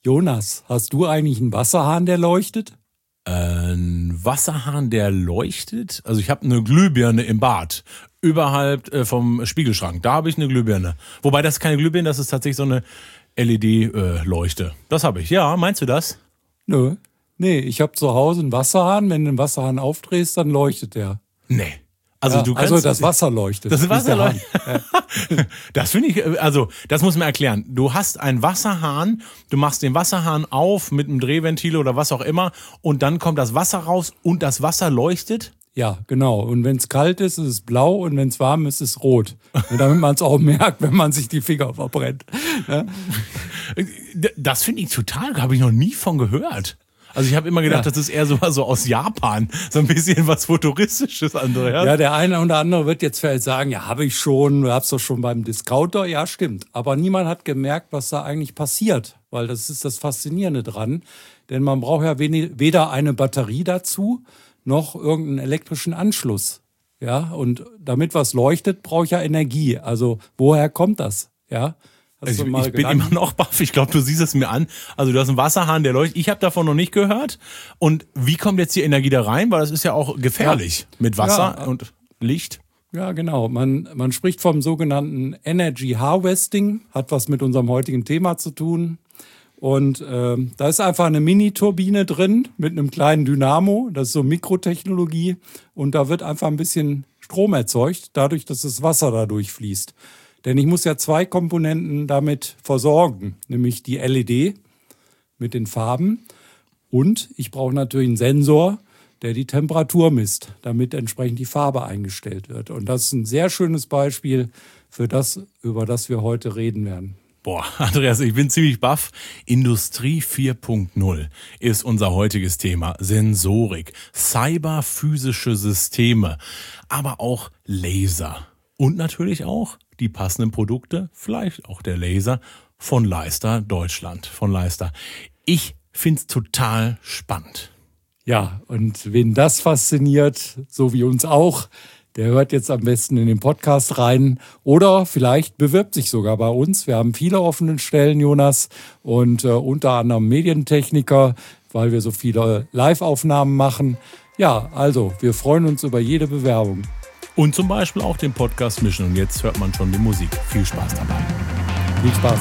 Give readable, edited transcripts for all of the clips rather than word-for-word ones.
Jonas, hast du eigentlich einen Wasserhahn, der leuchtet? Ein Wasserhahn, der leuchtet? Also ich habe eine Glühbirne im Bad, überhalb vom Spiegelschrank. Da habe ich eine Glühbirne. Wobei das ist keine Glühbirne, das ist tatsächlich so eine LED-Leuchte. Das habe ich. Ja, meinst du das? Nö. Nee, ich habe zu Hause einen Wasserhahn. Wenn du den Wasserhahn aufdrehst, dann leuchtet der. Nee. Also, ja, du kannst, also das Wasser leuchtet. Das Wasser leuchtet. Ja. Das finde ich, also das muss man erklären. Du hast einen Wasserhahn, du machst den Wasserhahn auf mit einem Drehventil oder was auch immer und dann kommt das Wasser raus und das Wasser leuchtet? Ja, genau. Und wenn es kalt ist, ist es blau und wenn es warm ist, ist es rot. Damit man es auch merkt, wenn man sich die Finger verbrennt. Ja? Das finde ich total, habe ich noch nie von gehört. Also ich habe immer gedacht, das ist eher so aus Japan, so ein bisschen was Futuristisches, Andreas. Ja, der eine oder andere wird jetzt vielleicht sagen, ja, habe ich schon, du hast doch schon beim Discounter. Ja, stimmt. Aber niemand hat gemerkt, was da eigentlich passiert, weil das ist das Faszinierende dran. Denn man braucht ja weder eine Batterie dazu, noch irgendeinen elektrischen Anschluss. Ja, und damit was leuchtet, brauche ich ja Energie. Also woher kommt das? Ja. Ich bin immer noch baff. Ich glaube, du siehst es mir an. Also du hast einen Wasserhahn, der leuchtet. Ich habe davon noch nicht gehört. Und wie kommt jetzt die Energie da rein? Weil das ist ja auch gefährlich mit Wasser und Licht. Ja, genau. Man spricht vom sogenannten Energy Harvesting. Hat was mit unserem heutigen Thema zu tun. Und da ist einfach eine Mini-Turbine drin mit einem kleinen Dynamo. Das ist so Mikrotechnologie. Und da wird einfach ein bisschen Strom erzeugt, dadurch, dass das Wasser da durchfließt. Denn ich muss ja zwei Komponenten damit versorgen, nämlich die LED mit den Farben und ich brauche natürlich einen Sensor, der die Temperatur misst, damit entsprechend die Farbe eingestellt wird. Und das ist ein sehr schönes Beispiel für das, über das wir heute reden werden. Boah, Andreas, ich bin ziemlich baff. Industrie 4.0 ist unser heutiges Thema. Sensorik, cyberphysische Systeme, aber auch Laser und natürlich auch die passenden Produkte, vielleicht auch der Laser von Leister Deutschland, von Leister. Ich find's total spannend. Ja, und wen das fasziniert, so wie uns auch, der hört jetzt am besten in den Podcast rein oder vielleicht bewirbt sich sogar bei uns. Wir haben viele offene Stellen, Jonas, und unter anderem Medientechniker, weil wir so viele Live-Aufnahmen machen. Ja, also wir freuen uns über jede Bewerbung. Und zum Beispiel auch den Podcast mischen. Und jetzt hört man schon die Musik. Viel Spaß dabei. Viel Spaß.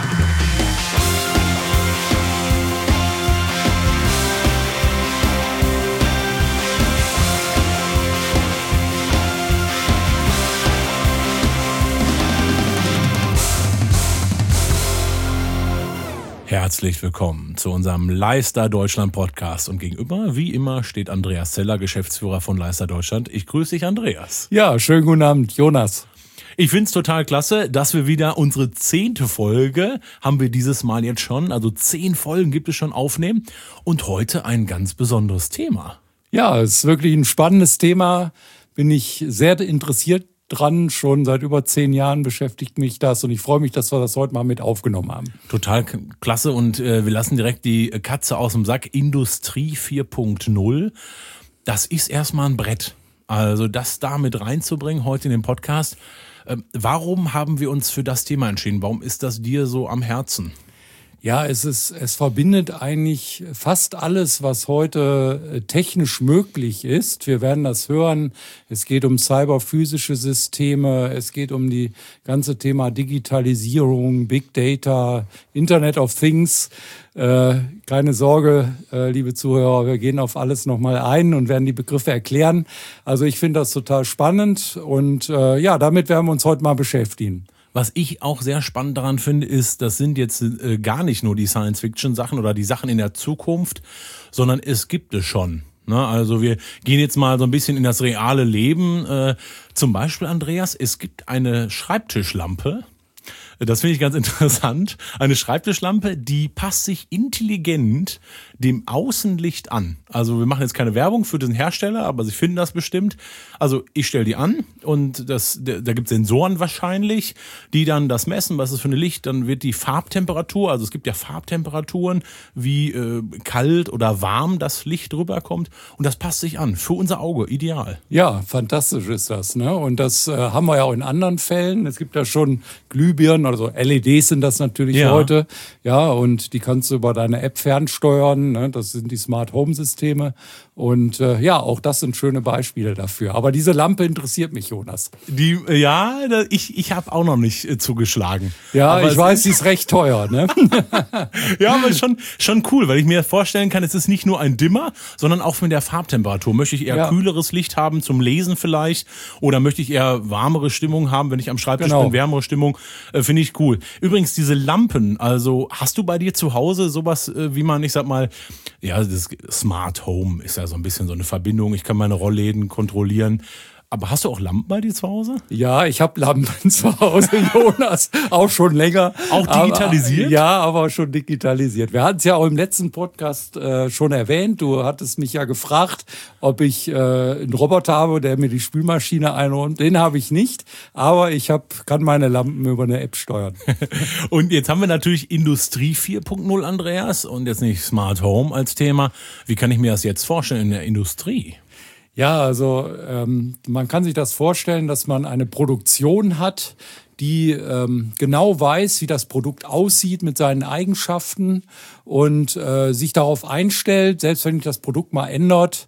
Herzlich willkommen zu unserem Leister Deutschland Podcast. Und gegenüber, wie immer, steht Andreas Zeller, Geschäftsführer von Leister Deutschland. Ich grüße dich, Andreas. Ja, schönen guten Abend, Jonas. Ich finde es total klasse, dass wir wieder unsere 10. Folge haben wir dieses Mal jetzt schon. Also 10 Folgen gibt es schon aufnehmen. Und heute ein ganz besonderes Thema. Ja, es ist wirklich ein spannendes Thema. Bin ich sehr interessiert dran. Schon seit über 10 Jahren beschäftigt mich das und ich freue mich, dass wir das heute mal mit aufgenommen haben. Total klasse und wir lassen direkt die Katze aus dem Sack. Industrie 4.0, das ist erstmal ein Brett. Also das da mit reinzubringen heute in den Podcast. Warum haben wir uns für das Thema entschieden? Warum ist das dir so am Herzen? Ja, es verbindet eigentlich fast alles, was heute technisch möglich ist. Wir werden das hören. Es geht um cyberphysische Systeme. Es geht um die ganze Thema Digitalisierung, Big Data, Internet of Things. Keine Sorge, liebe Zuhörer, wir gehen auf alles nochmal ein und werden die Begriffe erklären. Also ich finde das total spannend und ja, damit werden wir uns heute mal beschäftigen. Was ich auch sehr spannend daran finde, ist, das sind jetzt gar nicht nur die Science-Fiction-Sachen oder die Sachen in der Zukunft, sondern es gibt es schon. Ne? Also wir gehen jetzt mal so ein bisschen in das reale Leben. Zum Beispiel, Andreas, es gibt eine Schreibtischlampe. Das finde ich ganz interessant. Eine Schreibtischlampe, die passt sich intelligent dem Außenlicht an. Also wir machen jetzt keine Werbung für den Hersteller, aber Sie finden das bestimmt. Also ich stelle die an und da gibt es Sensoren wahrscheinlich, die dann das messen, was ist für ein Licht. Dann wird die Farbtemperatur, also es gibt ja Farbtemperaturen, wie kalt oder warm das Licht rüberkommt. Und das passt sich an, für unser Auge, ideal. Ja, fantastisch ist das. Ne? Und das haben wir ja auch in anderen Fällen. Es gibt ja schon Glühbirnen also LEDs sind das natürlich heute. Ja, und die kannst du über deine App fernsteuern. Ne? Das sind die Smart Home Systeme. Und auch das sind schöne Beispiele dafür. Aber diese Lampe interessiert mich, Jonas. Ich habe auch noch nicht zugeschlagen. Ja, aber ich weiß, sie ist recht teuer. Ne? Ja, aber schon cool, weil ich mir vorstellen kann, es ist nicht nur ein Dimmer, sondern auch mit der Farbtemperatur. Möchte ich eher kühleres Licht haben zum Lesen vielleicht oder möchte ich eher warmere Stimmung haben, wenn ich am Schreibtisch bin, wärmere Stimmung, finde ich cool. Übrigens, diese Lampen, also hast du bei dir zu Hause sowas, wie man, ich sag mal, das Smart Home ist ja so ein bisschen so eine Verbindung, ich kann meine Rollläden kontrollieren. Aber hast du auch Lampen bei dir zu Hause? Ja, ich habe Lampen zu Hause, Jonas, auch schon länger. Auch digitalisiert? Aber schon digitalisiert. Wir hatten es ja auch im letzten Podcast schon erwähnt. Du hattest mich ja gefragt, ob ich einen Roboter habe, der mir die Spülmaschine einräumt. Den habe ich nicht, aber ich kann meine Lampen über eine App steuern. Und jetzt haben wir natürlich Industrie 4.0, Andreas, und jetzt nicht Smart Home als Thema. Wie kann ich mir das jetzt vorstellen in der Industrie? Ja, also man kann sich das vorstellen, dass man eine Produktion hat, die genau weiß, wie das Produkt aussieht mit seinen Eigenschaften und sich darauf einstellt, selbst wenn sich das Produkt mal ändert,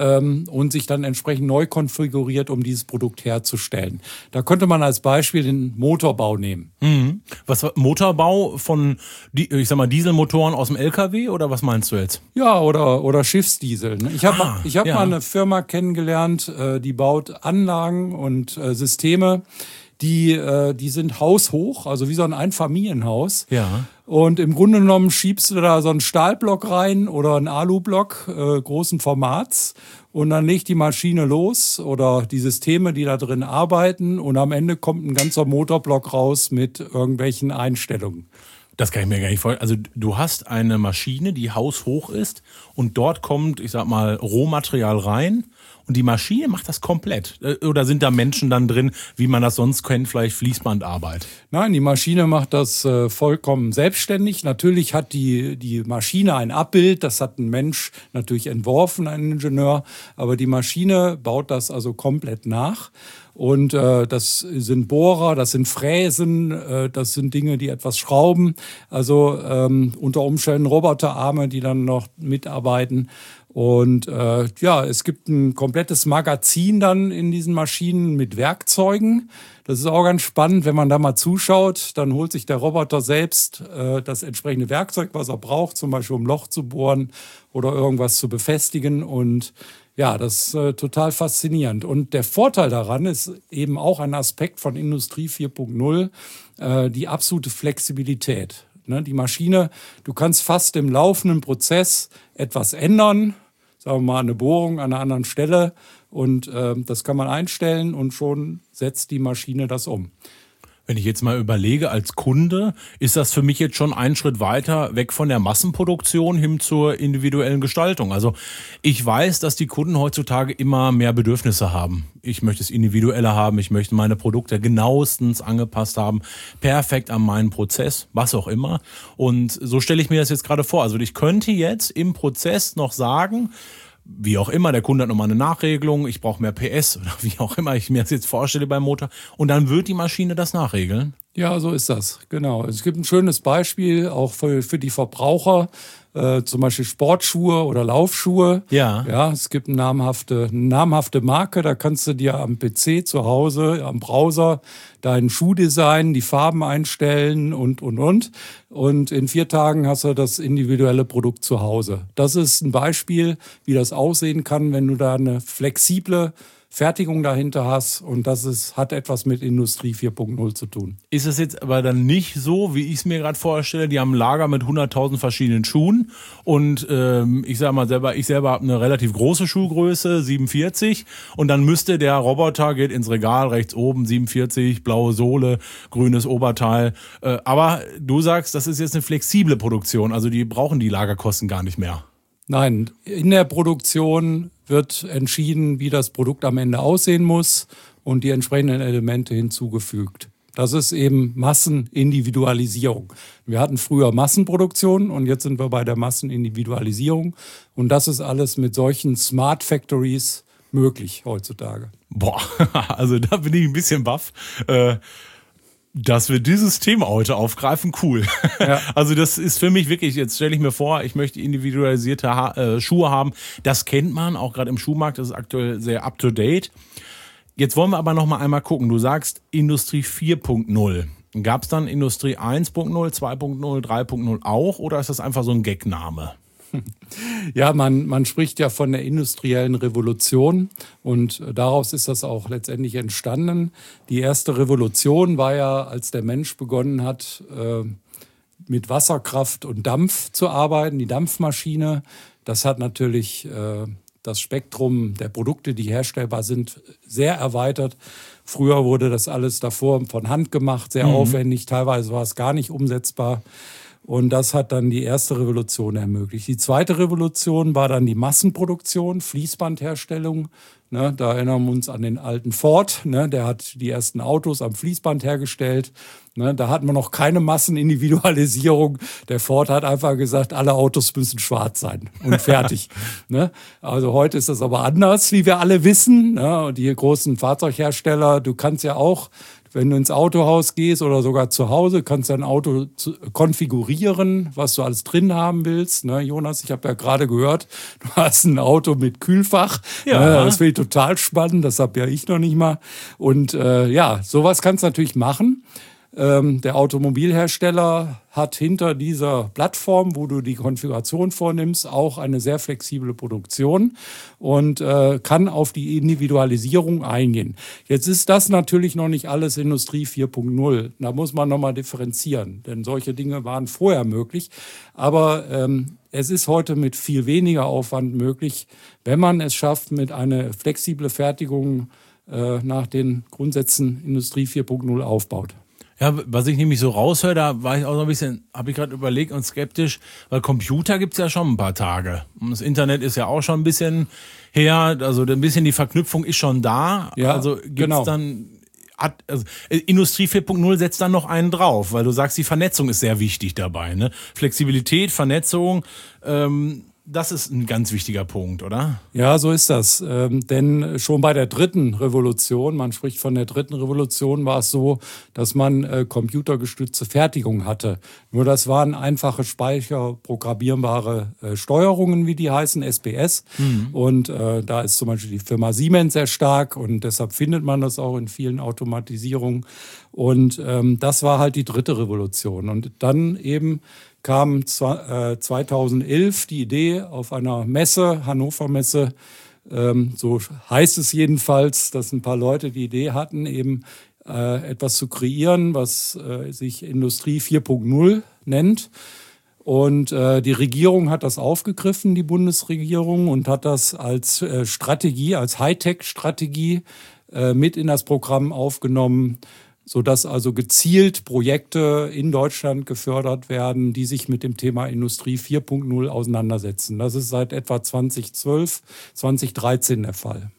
und sich dann entsprechend neu konfiguriert, um dieses Produkt herzustellen. Da könnte man als Beispiel den Motorbau nehmen. Mhm. Was Motorbau von, ich sag mal, Dieselmotoren aus dem LKW oder was meinst du jetzt? Ja, oder Schiffsdiesel. Ne? Ich habe mal eine Firma kennengelernt, die baut Anlagen und Systeme, die sind haushoch, also wie so ein Einfamilienhaus. Ja. Und im Grunde genommen schiebst du da so einen Stahlblock rein oder einen Alublock großen Formats und dann legt die Maschine los oder die Systeme, die da drin arbeiten und am Ende kommt ein ganzer Motorblock raus mit irgendwelchen Einstellungen. Das kann ich mir gar nicht vorstellen. Also du hast eine Maschine, die haushoch ist und dort kommt, ich sag mal, Rohmaterial rein und die Maschine macht das komplett. Oder sind da Menschen dann drin, wie man das sonst kennt, vielleicht Fließbandarbeit? Nein, die Maschine macht das vollkommen selbstständig. Natürlich hat die Maschine ein Abbild, das hat ein Mensch natürlich entworfen, ein Ingenieur, aber die Maschine baut das also komplett nach. Und das sind Bohrer, das sind Fräsen, das sind Dinge, die etwas schrauben. Also unter Umständen Roboterarme, die dann noch mitarbeiten. Und es gibt ein komplettes Magazin dann in diesen Maschinen mit Werkzeugen. Das ist auch ganz spannend, wenn man da mal zuschaut, dann holt sich der Roboter selbst das entsprechende Werkzeug, was er braucht, zum Beispiel um ein Loch zu bohren oder irgendwas zu befestigen. Und ja, das ist total faszinierend. Und der Vorteil daran ist eben auch ein Aspekt von Industrie 4.0, die absolute Flexibilität. Ne, die Maschine, du kannst fast im laufenden Prozess etwas ändern, sagen wir mal eine Bohrung an einer anderen Stelle und das kann man einstellen und schon setzt die Maschine das um. Wenn ich jetzt mal überlege, als Kunde, ist das für mich jetzt schon einen Schritt weiter weg von der Massenproduktion hin zur individuellen Gestaltung. Also ich weiß, dass die Kunden heutzutage immer mehr Bedürfnisse haben. Ich möchte es individueller haben, ich möchte meine Produkte genauestens angepasst haben, perfekt an meinen Prozess, was auch immer. Und so stelle ich mir das jetzt gerade vor. Also ich könnte jetzt im Prozess noch sagen, wie auch immer, der Kunde hat nochmal eine Nachregelung, ich brauche mehr PS oder wie auch immer ich mir das jetzt vorstelle beim Motor und dann wird die Maschine das nachregeln. Ja, so ist das, genau. Es gibt ein schönes Beispiel auch für die Verbraucher, zum Beispiel Sportschuhe oder Laufschuhe. Ja, es gibt eine namhafte Marke, da kannst du dir am PC zu Hause, am Browser deinen Schuh designen, die Farben einstellen und. Und in 4 Tagen hast du das individuelle Produkt zu Hause. Das ist ein Beispiel, wie das aussehen kann, wenn du da eine flexible Fertigung dahinter hast und hat etwas mit Industrie 4.0 zu tun. Ist es jetzt aber dann nicht so, wie ich es mir gerade vorstelle, die haben ein Lager mit 100.000 verschiedenen Schuhen und ich selber habe eine relativ große Schuhgröße, 47 und dann müsste der Roboter, geht ins Regal, rechts oben 47, blaue Sohle, grünes Oberteil, aber du sagst, das ist jetzt eine flexible Produktion, also die brauchen die Lagerkosten gar nicht mehr. Nein, in der Produktion wird entschieden, wie das Produkt am Ende aussehen muss und die entsprechenden Elemente hinzugefügt. Das ist eben Massenindividualisierung. Wir hatten früher Massenproduktion und jetzt sind wir bei der Massenindividualisierung. Und das ist alles mit solchen Smart Factories möglich heutzutage. Boah, also da bin ich ein bisschen baff. Dass wir dieses Thema heute aufgreifen, cool. Ja. Also das ist für mich wirklich, jetzt stelle ich mir vor, ich möchte individualisierte Schuhe haben. Das kennt man, auch gerade im Schuhmarkt, das ist aktuell sehr up-to-date. Jetzt wollen wir aber noch mal einmal gucken. Du sagst Industrie 4.0. Gab es dann Industrie 1.0, 2.0, 3.0 auch oder ist das einfach so ein Gagname? Ja, man spricht ja von der industriellen Revolution und daraus ist das auch letztendlich entstanden. Die erste Revolution war ja, als der Mensch begonnen hat, mit Wasserkraft und Dampf zu arbeiten, die Dampfmaschine. Das hat natürlich das Spektrum der Produkte, die herstellbar sind, sehr erweitert. Früher wurde das alles davor von Hand gemacht, sehr aufwendig. Teilweise war es gar nicht umsetzbar. Und das hat dann die erste Revolution ermöglicht. Die zweite Revolution war dann die Massenproduktion, Fließbandherstellung. Ne, da erinnern wir uns an den alten Ford. Ne, der hat die ersten Autos am Fließband hergestellt. Ne, da hatten wir noch keine Massenindividualisierung. Der Ford hat einfach gesagt, alle Autos müssen schwarz sein und fertig. Ne? Also heute ist das aber anders, wie wir alle wissen. Ne? Und die großen Fahrzeughersteller, du kannst ja auch, wenn du ins Autohaus gehst oder sogar zu Hause, kannst du dein Auto konfigurieren, was du alles drin haben willst. Ne, Jonas, ich habe ja gerade gehört, du hast ein Auto mit Kühlfach. Ja. Das finde ich total spannend, das habe ja ich noch nicht mal. Und ja, sowas kannst du natürlich machen. Der Automobilhersteller hat hinter dieser Plattform, wo du die Konfiguration vornimmst, auch eine sehr flexible Produktion und kann auf die Individualisierung eingehen. Jetzt ist das natürlich noch nicht alles Industrie 4.0. Da muss man nochmal differenzieren, denn solche Dinge waren vorher möglich. Aber es ist heute mit viel weniger Aufwand möglich, wenn man es schafft, mit einer flexiblen Fertigung nach den Grundsätzen Industrie 4.0 aufbaut. Ja, was ich nämlich so raushöre, da war ich auch so ein bisschen, habe ich gerade überlegt und skeptisch, weil Computer gibt's ja schon ein paar Tage. Und das Internet ist ja auch schon ein bisschen her, also ein bisschen die Verknüpfung ist schon da. Ja, also gibt's dann, Industrie 4.0 setzt dann noch einen drauf, weil du sagst, die Vernetzung ist sehr wichtig dabei. Ne? Flexibilität, Vernetzung, das ist ein ganz wichtiger Punkt, oder? Ja, so ist das. Denn schon bei der dritten Revolution, man spricht von der dritten Revolution, war es so, dass man computergestützte Fertigung hatte. Nur das waren einfache speicherprogrammierbare Steuerungen, wie die heißen, SPS. Und da ist zum Beispiel die Firma Siemens sehr stark und deshalb findet man das auch in vielen Automatisierungen. Und das war halt die dritte Revolution. Und dann eben kam 2011 die Idee auf einer Messe, Hannover Messe, so heißt es jedenfalls, dass ein paar Leute die Idee hatten, eben etwas zu kreieren, was sich Industrie 4.0 nennt. Und die Regierung hat das aufgegriffen, die Bundesregierung, und hat das als Strategie, als Hightech-Strategie mit in das Programm aufgenommen, sodass also gezielt Projekte in Deutschland gefördert werden, die sich mit dem Thema Industrie 4.0 auseinandersetzen. Das ist seit etwa 2012, 2013 der Fall.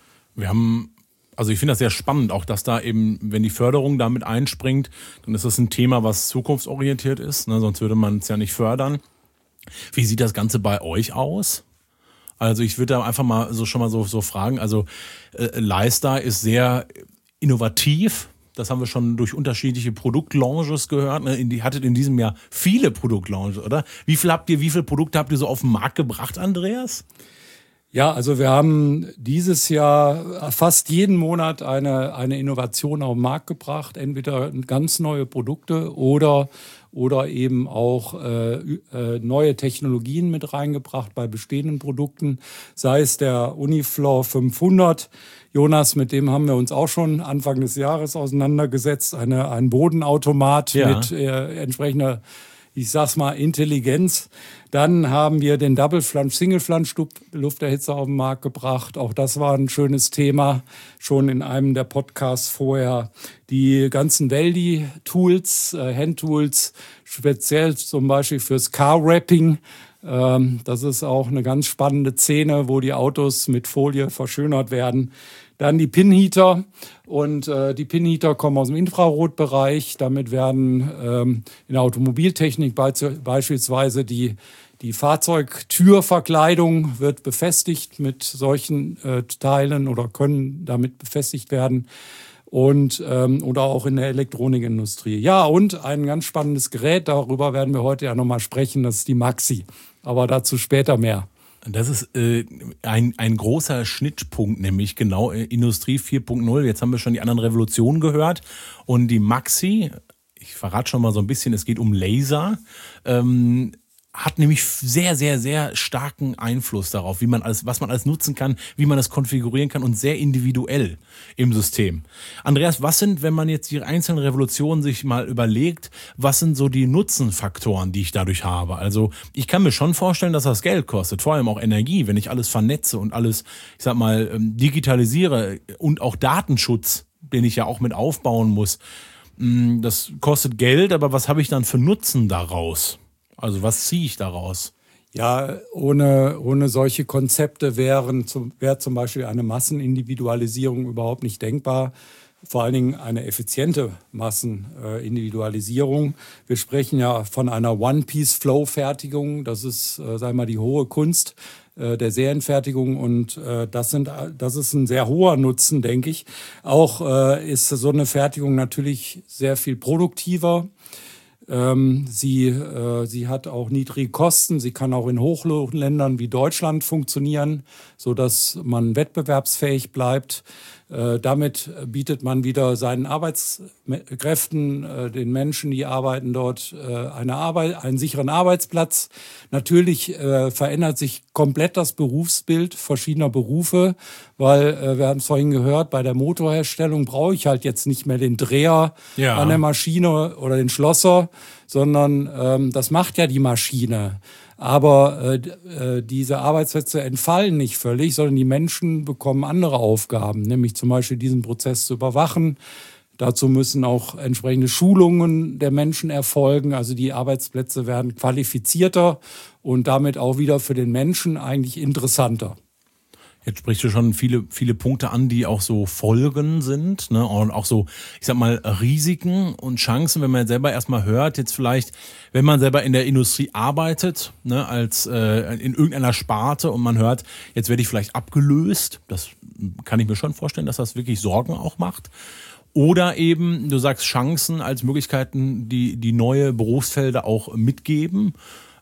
Also ich finde das sehr spannend, auch dass da eben, wenn die Förderung damit einspringt, dann ist das ein Thema, was zukunftsorientiert ist, ne? Sonst würde man es ja nicht fördern. Wie sieht das Ganze bei euch aus? Also ich würde da einfach mal so fragen, also Leistar ist sehr innovativ. Das haben wir schon durch unterschiedliche Produktlaunches gehört. Ihr hattet in diesem Jahr viele Produktlaunches, oder? Wie viele Produkte habt ihr so auf den Markt gebracht, Andreas? Ja, also wir haben dieses Jahr fast jeden Monat eine Innovation auf den Markt gebracht. Entweder ganz neue Produkte oder eben auch neue Technologien mit reingebracht bei bestehenden Produkten. Sei es der Unifloor 500. Jonas, mit dem haben wir uns auch schon Anfang des Jahres auseinandergesetzt. Ein Bodenautomat mit entsprechender, ich sag's mal, Intelligenz. Dann haben wir den Double Flange, Single Flange Lufterhitzer auf den Markt gebracht. Auch das war ein schönes Thema, schon in einem der Podcasts vorher. Die ganzen Weldi-Tools, Handtools, speziell zum Beispiel fürs Car-Wrapping. Das ist auch eine ganz spannende Szene, wo die Autos mit Folie verschönert werden. Dann die Pinheater. Und die Pinheater kommen aus dem Infrarotbereich. Damit werden in der Automobiltechnik beispielsweise die Fahrzeugtürverkleidung wird befestigt mit solchen Teilen oder können damit befestigt werden. oder auch in der Elektronikindustrie. Ja, und ein ganz spannendes Gerät, darüber werden wir heute ja nochmal sprechen, das ist die Maxi. Aber dazu später mehr. Das ist ein großer Schnittpunkt, nämlich genau Industrie 4.0. Jetzt haben wir schon die anderen Revolutionen gehört. Und die Maxi, ich verrate schon mal so ein bisschen, es geht um Laser, hat nämlich sehr, sehr, sehr starken Einfluss darauf, was man alles nutzen kann, wie man das konfigurieren kann und sehr individuell im System. Andreas, was sind, wenn man jetzt die einzelnen Revolutionen sich mal überlegt, was sind so die Nutzenfaktoren, die ich dadurch habe? Also ich kann mir schon vorstellen, dass das Geld kostet, vor allem auch Energie, wenn ich alles vernetze und alles, ich sag mal, digitalisiere und auch Datenschutz, den ich ja auch mit aufbauen muss. Das kostet Geld, aber was habe ich dann für Nutzen daraus? Also was ziehe ich daraus? Ja, ohne solche Konzepte wäre zum Beispiel eine Massenindividualisierung überhaupt nicht denkbar. Vor allen Dingen eine effiziente Massenindividualisierung. Wir sprechen ja von einer One-Piece-Flow-Fertigung. Das ist, sagen wir mal, die hohe Kunst der Serienfertigung und das ist ein sehr hoher Nutzen, denke ich. Auch ist so eine Fertigung natürlich sehr viel produktiver. Sie hat auch niedrige Kosten. Sie kann auch in Hochlohnländern wie Deutschland funktionieren, sodass man wettbewerbsfähig bleibt. Damit bietet man wieder seinen Arbeitskräften, den Menschen, die arbeiten dort, einen sicheren Arbeitsplatz. Natürlich verändert sich komplett das Berufsbild verschiedener Berufe, weil wir haben es vorhin gehört, bei der Motorherstellung brauche ich halt jetzt nicht mehr den Dreher an der Maschine oder den Schlosser, sondern das macht ja die Maschine. Aber diese Arbeitsplätze entfallen nicht völlig, sondern die Menschen bekommen andere Aufgaben, nämlich zum Beispiel diesen Prozess zu überwachen. Dazu müssen auch entsprechende Schulungen der Menschen erfolgen. Also die Arbeitsplätze werden qualifizierter und damit auch wieder für den Menschen eigentlich interessanter. Jetzt sprichst du schon viele Punkte an, die auch so Folgen sind, ne? Und auch so, ich sag mal, Risiken und Chancen, wenn man selber erstmal hört, jetzt vielleicht, wenn man selber in der Industrie arbeitet, ne, als in irgendeiner Sparte und man hört, jetzt werde ich vielleicht abgelöst. Das kann ich mir schon vorstellen, dass das wirklich Sorgen auch macht. Oder eben, du sagst Chancen als Möglichkeiten, die neue Berufsfelder auch mitgeben.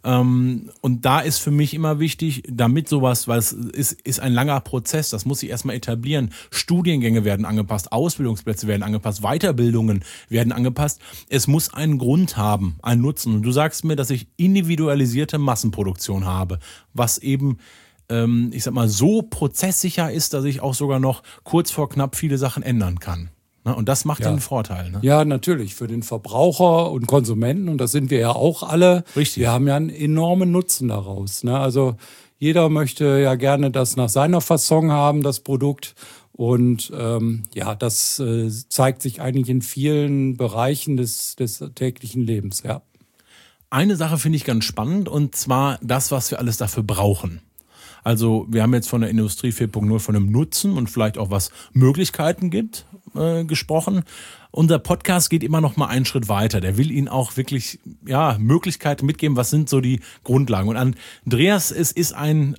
Und da ist für mich immer wichtig, damit sowas, weil es ist ein langer Prozess, das muss sich erstmal etablieren. Studiengänge werden angepasst, Ausbildungsplätze werden angepasst, Weiterbildungen werden angepasst. Es muss einen Grund haben, einen Nutzen. Und du sagst mir, dass ich individualisierte Massenproduktion habe, was eben, ich sag mal, so prozesssicher ist, dass ich auch sogar noch kurz vor knapp viele Sachen ändern kann. Und das macht den Vorteil. Ne? Ja, natürlich. Für den Verbraucher und Konsumenten, und das sind wir ja auch alle. Richtig. Wir haben ja einen enormen Nutzen daraus. Ne? Also jeder möchte ja gerne das nach seiner Fasson haben, das Produkt. Und das zeigt sich eigentlich in vielen Bereichen des täglichen Lebens. Ja. Eine Sache finde ich ganz spannend, und zwar das, was wir alles dafür brauchen. Also wir haben jetzt von der Industrie 4.0, von einem Nutzen und vielleicht auch was Möglichkeiten gibt, gesprochen. Unser Podcast geht immer noch mal einen Schritt weiter. Der will Ihnen auch wirklich Möglichkeiten mitgeben. Was sind so die Grundlagen? Und Andreas, es ist ein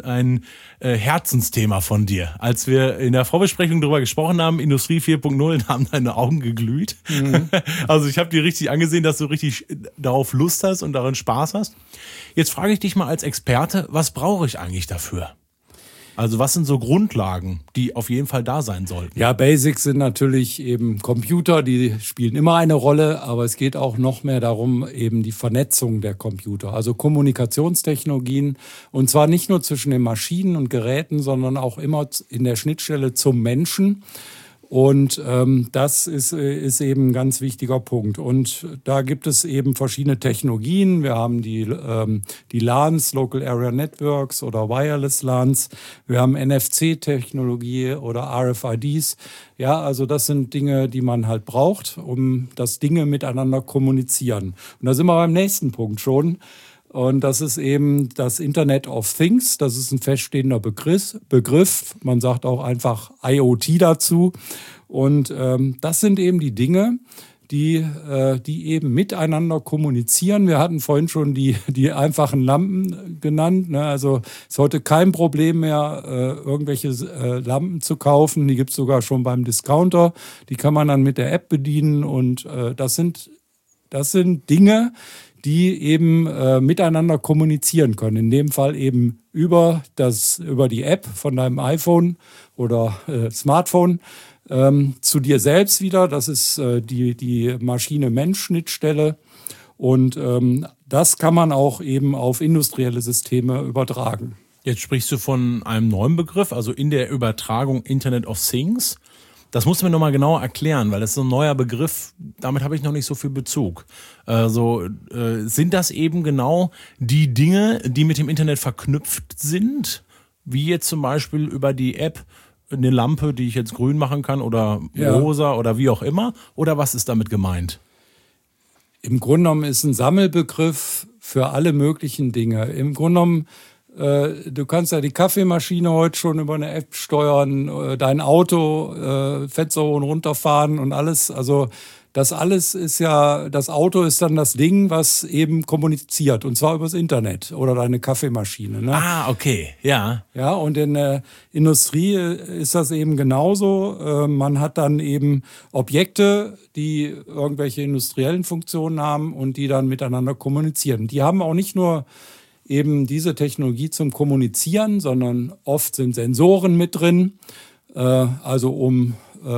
Herzensthema von dir. Als wir in der Vorbesprechung darüber gesprochen haben, Industrie 4.0, haben deine Augen geglüht. Mhm. Also ich habe dir richtig angesehen, dass du richtig darauf Lust hast und darin Spaß hast. Jetzt frage ich dich mal als Experte, was brauche ich eigentlich dafür? Also was sind so Grundlagen, die auf jeden Fall da sein sollten? Ja, Basics sind natürlich eben Computer, die spielen immer eine Rolle, aber es geht auch noch mehr darum, eben die Vernetzung der Computer, also Kommunikationstechnologien, und zwar nicht nur zwischen den Maschinen und Geräten, sondern auch immer in der Schnittstelle zum Menschen. Und das ist eben ein ganz wichtiger Punkt. Und da gibt es eben verschiedene Technologien. Wir haben die LANs, Local Area Networks oder Wireless LANs. Wir haben NFC-Technologie oder RFIDs. Ja, also das sind Dinge, die man halt braucht, um dass Dinge miteinander kommunizieren. Und da sind wir beim nächsten Punkt schon. Und das ist eben das Internet of Things. Das ist ein feststehender Begriff. Man sagt auch einfach IoT dazu. Und das sind eben die Dinge, die eben miteinander kommunizieren. Wir hatten vorhin schon die einfachen Lampen genannt. Ne? Also ist heute kein Problem mehr, irgendwelche Lampen zu kaufen. Die gibt es sogar schon beim Discounter. Die kann man dann mit der App bedienen. Und das sind Dinge, die eben miteinander kommunizieren können. In dem Fall eben über die App von deinem iPhone oder Smartphone. Zu dir selbst wieder, das ist die Maschine-Mensch-Schnittstelle und das kann man auch eben auf industrielle Systeme übertragen. Jetzt sprichst du von einem neuen Begriff, also in der Übertragung Internet of Things. Das musst du mir nochmal genauer erklären, weil das ist so ein neuer Begriff, damit habe ich noch nicht so viel Bezug. Sind das eben genau die Dinge, die mit dem Internet verknüpft sind, wie jetzt zum Beispiel über die App eine Lampe, die ich jetzt grün machen kann oder rosa oder wie auch immer? Oder was ist damit gemeint? Im Grunde genommen ist ein Sammelbegriff für alle möglichen Dinge. Im Grunde genommen, du kannst ja die Kaffeemaschine heute schon über eine App steuern, dein Auto, Fenster hoch und runterfahren und alles. Also das alles ist ja, das Auto ist dann das Ding, was eben kommuniziert und zwar übers Internet oder deine Kaffeemaschine. Ne? Ah, okay, ja. Ja, und in der Industrie ist das eben genauso. Man hat dann eben Objekte, die irgendwelche industriellen Funktionen haben und die dann miteinander kommunizieren. Die haben auch nicht nur eben diese Technologie zum Kommunizieren, sondern oft sind Sensoren mit drin, also um